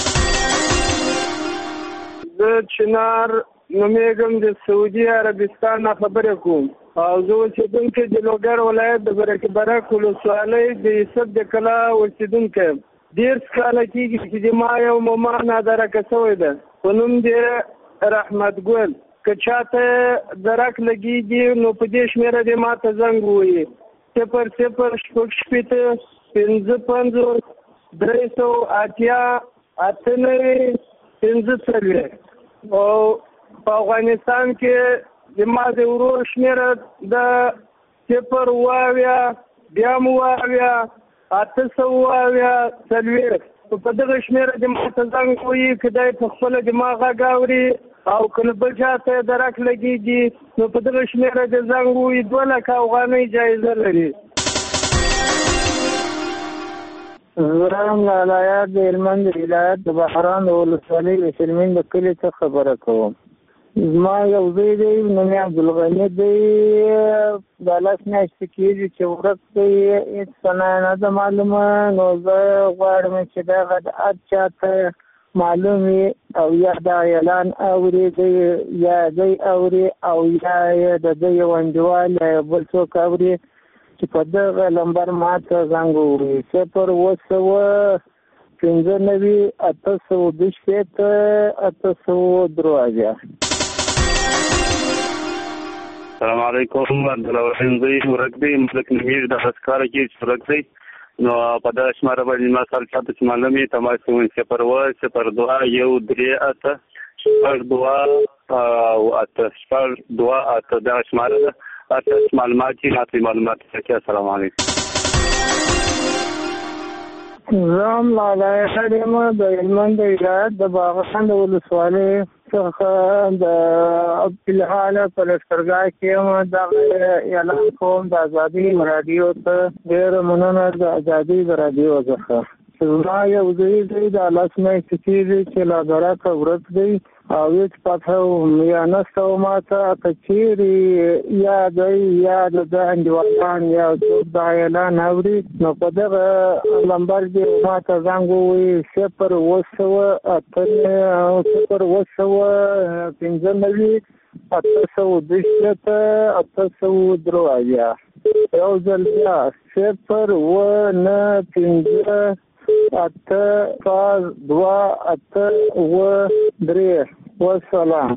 زه چنار نومېږم، د سعودي عربستان نه خبرې کوم او زه اوسېدونکی د لوګر ولایت د برک ولسوالۍ د یوسف د کلا اوسېدونکی یم. 10 کاله کېږي چې د ما یو ماما نادرکه شوی ده، په نوم دی رحمت ګل. که چاته درک لګېږي نو په دې شمېره دې ما ته زنګ ووایي 0 0 شپږ 55 380 85. او په افغانستان کې د ما د ورور شمېره د 0 بیا مو 840. په دغه شمېره د ما ته زنګ ووایي که دی په خپله د ما غږ اوري او که نه بل چا ته درک لګېږي نو په دغه شمېره د زنګ ووایي 2 لکه افغانۍ جایزه لري. زه هم له ولایت د هلمند ولایت د بهران د ولسوالۍ د شلمین د کلي څخه خبره کوم. زما یو زوی دی نوم یې عبدالغني دی، دا 10 میاشتې کېږي چې ورک دی، هېڅ څه نه ده معلومه. نو زه غواړم چې دغه د هر چا ته معلوم وي او یا دا اعلان اوري یا دی اوري او یا د ده یو انډیوال یا بل څوک اوري چې په دغه نمبر ما ته زنګ ووایي 0 9 820 السلام علیکم. عبدالله زوی ورک دی، ملک نمیر د هسکاره کې ورک دی. نو په دغه شماره باندې ما سره چاته چې معلوم وي تماس ونیسئ 0 02 1 3 8 شپږ 2 او 802 دا شماره ده. تاسو معلومات کې السلام علیکم. زم لاله شرم د هلمند ولایت د باغستان د ولسوالۍ څخه د عبدالحال په لښکرګاه کې د اعلان کوم د ازادي رادیو ته ډېر مننه د ازادي رادیو څخه. زما یو ځای دی د لاس میاشتې کېږي چې لا درکه ورځ دی او هېڅ پته یا نشته ما ته که چېرې یا دی یا د انډیوالان یا څوک دا اعلان اوري نو په دغه نمبر کې ما ته زنګ ووایي 0 یو ځل بیا 0 والسلام.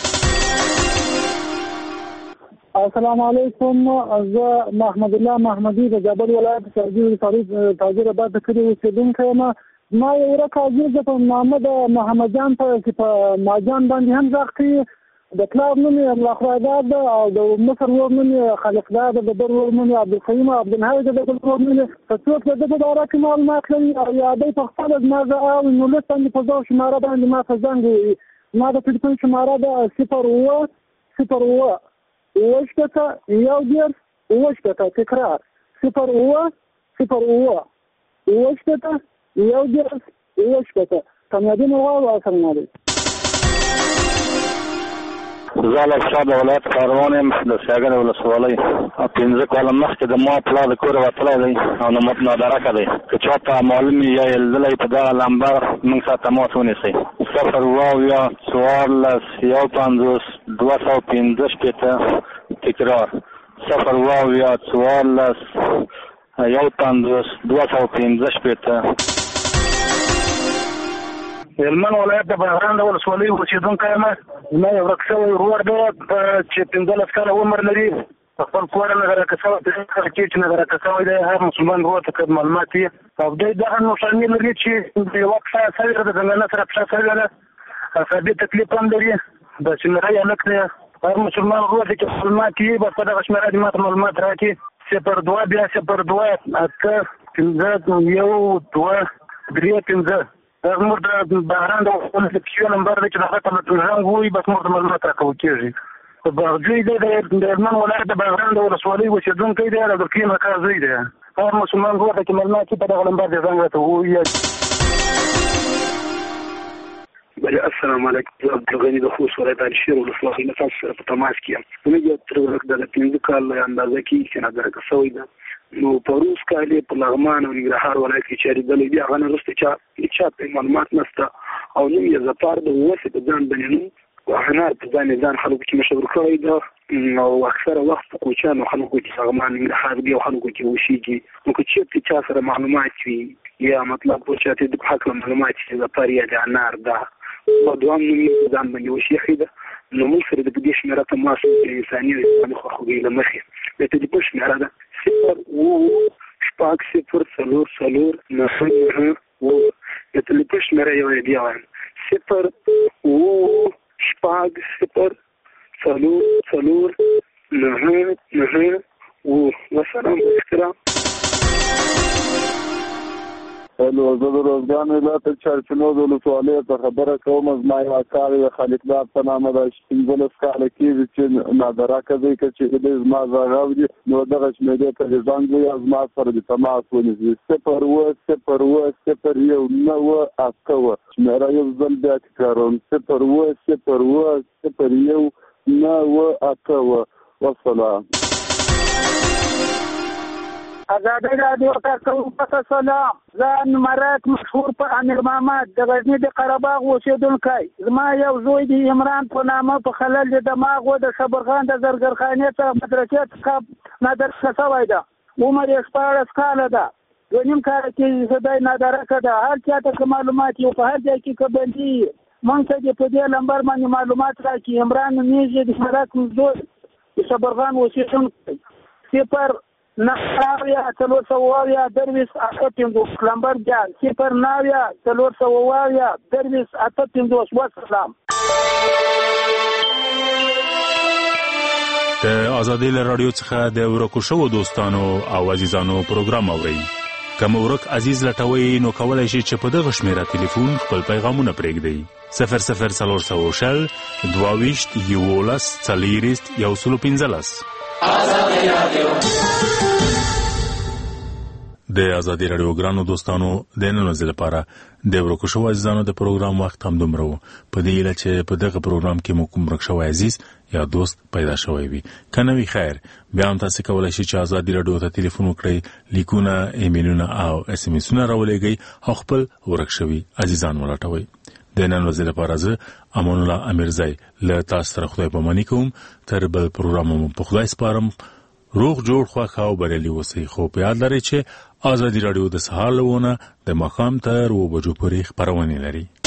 السلام علیکم. زه محمد الله محمدي د جبل ولایت تاجر آباد د کلي اوسېدونکی یم. ما یو ورځ عزیز په نامه د محمد جان په ماجان باندې هم غږ کوي. د پلار نوم یې الله خدایداد ده او د مصر ورور نوم یې خالقدار ده، د بل ورور نوم یې عبدالقیوم او عبدالحی ده، د بل ورور نوم یې که څوک د ده په باره کې معلومات لري او یا دی په خپله زما زه او نولس باندې په دغه شماره باندې ما ته زنګ ووهي. زما د تلیفون شماره ده 0 تکرار 0 کامیابي مو غواړو. السلام علیکم. زه له شاه د ولایت کاروان یم د سیاګر ولسوالۍ. 15 کاله مخکې د ما پلار د کوره وتلی دی او نادرکه دی. که چا ته معلوم وي یا یې لیدلی په دغه نمبر موږ سره تماس ونیسئ. 0 تکرار 0 هلمند ولایت د بغران د ولسوالۍ اوسېدونکی یم. زما یو ورک شوی ورور دی چې 15 کاله عمر لري. په خپل کور نظرکه شوی چې نظرکه شوی دی. هر مسلمان ورور ته که معلومات وي او دی دغه نښانې لري چې د یوه پښه شوې ده، د ځنګنه سره پښه شوې ده، عصبي تکلیف هم لري، د شمېرۍ هلک دی. هر مسلمان ورور دی چې معلومات وي بس په دغه شمېره دې ما ته معلومات راکړي. 02 بیا 02 8 15 1 2 3 5 دا زموږ د بهران د کیو نمبر دی چې هغه ته زنګ ووایي بس موږ ته معلومات راکول کېږي. باغجوی دی د هلمند ولایت د بغران د ولسوالۍ اوسېدونکی دی. د عبدالقیوم اکا زوی دی. هر مسلمان ورور ته چې معلومات وي په دغه نمبر دې زنګ راته ووایي. السلام علیکم. زه عبدالغني د خوست ولایت علشیر ولسوالۍ نه تاسو سره په تماس کې یم. زموږ یو تر ورک د 15 کال اندازه کې چې نظرکه شوی ده نو په روس کال په لغمان او ننګرهار ولایت کې چاریدلې دي. هغه نه وروسته چا ته معلومات نشته او نوم یې ظفار د وسې په ځان باندې نوم هنر په ځان خلکو کې مشهور کړی ده او اکثره وخت په کوچیانو خلکو کې لغمان ننګرهار دي او خلکو کې اوسېږي. نو که چېرته چا سره معلومات وي یا مطلب په چاته د حق معلومات چې ظفار یا د انار ده په دوام نوم یې په ځان باندې وشيخي ده نو موږ سره د دې شمېره تماس انساني او اسلامي خواخوږۍ له مخې د تلیفون شمېره ده 0 د تلیفون شمېره یو بیا وایم 0 والسلام علیکم. هلو، زه د روزګان ولایت چارچنو د ولسوالۍ څخه خبره کوم. زما یو اکا د خالقدار په نامه ده 15 کاله کېږي چې نادرکه دی. که چې دی زما غږ اوري نو دغه شمېرې ته دې زنګ ووایي او زما سره دې تماس ونیسي. 0 شمېره یو ځل بیا تکراروم 0 والسلام. ازادي رادیو ته کوم سلام. زه نمرک مشهور په امیر محمد د غزني د قرهباغ اوسېدونکی. زما یو زوی دی عمران په نامه په خلل د دماغ و د صبرخان د زرګرخانې څخه مدرسې څخه نادرکه شوی ده. عمر یې 14 کاله ده. 2.5 کاله کې زه نادرکه ده. هر چا ته معلومات یو په هر ځای کې که بندي موږ ته دې په دې نمبر باندې معلومات راکړي. عمران نومیږي د نادرک زوی د صبرخان اوسېدونکی. 0 ناویا 300 درویش 850 نمبر جان 0 ناویا 300 درویش 850 والسلام. د آزادۍ له رادیو څخه د ورکو شوو دوستانو او عزیزانو پروګرام اورئ. که مو ورک عزیز لټوئ نو کولی شئ چې په دغه شمیره تلیفون خپل پیغامونه پرېږدئ. 00400 22 11 40 115. آزادۍ رادیو. د آزادۍ رادیو ګرانو دوستانو د نن ورځې لپاره د ورکو شوو عزیزانو د پروګرام وخت هم دومره و. په دې هیله چې په دغه پروګرام کې مو کوم ورک شوی عزیز یا دوست پیدا شوی وي. که نه وي خیر، بیا هم تاسو کولی شئ چې آزادۍ رادیو ته تلیفون وکړئ، لیکونه، ایمیلونه او اس ام اسونه راولېږئ او خپل ورک شوي عزیزان ولټوئ. د نن ورځې لپاره زه امان الله امیرزی له تاسو سره خدای پاماني کوم. تر بل پروګرام مو په خدای سپارم. روغ جوړ خوښ او بریالي اوسئ. خو په یاد لرئ چې آزادۍ رادیو د سهار له 9 د ماښام تر 2 بجو پورې خپرونې لري.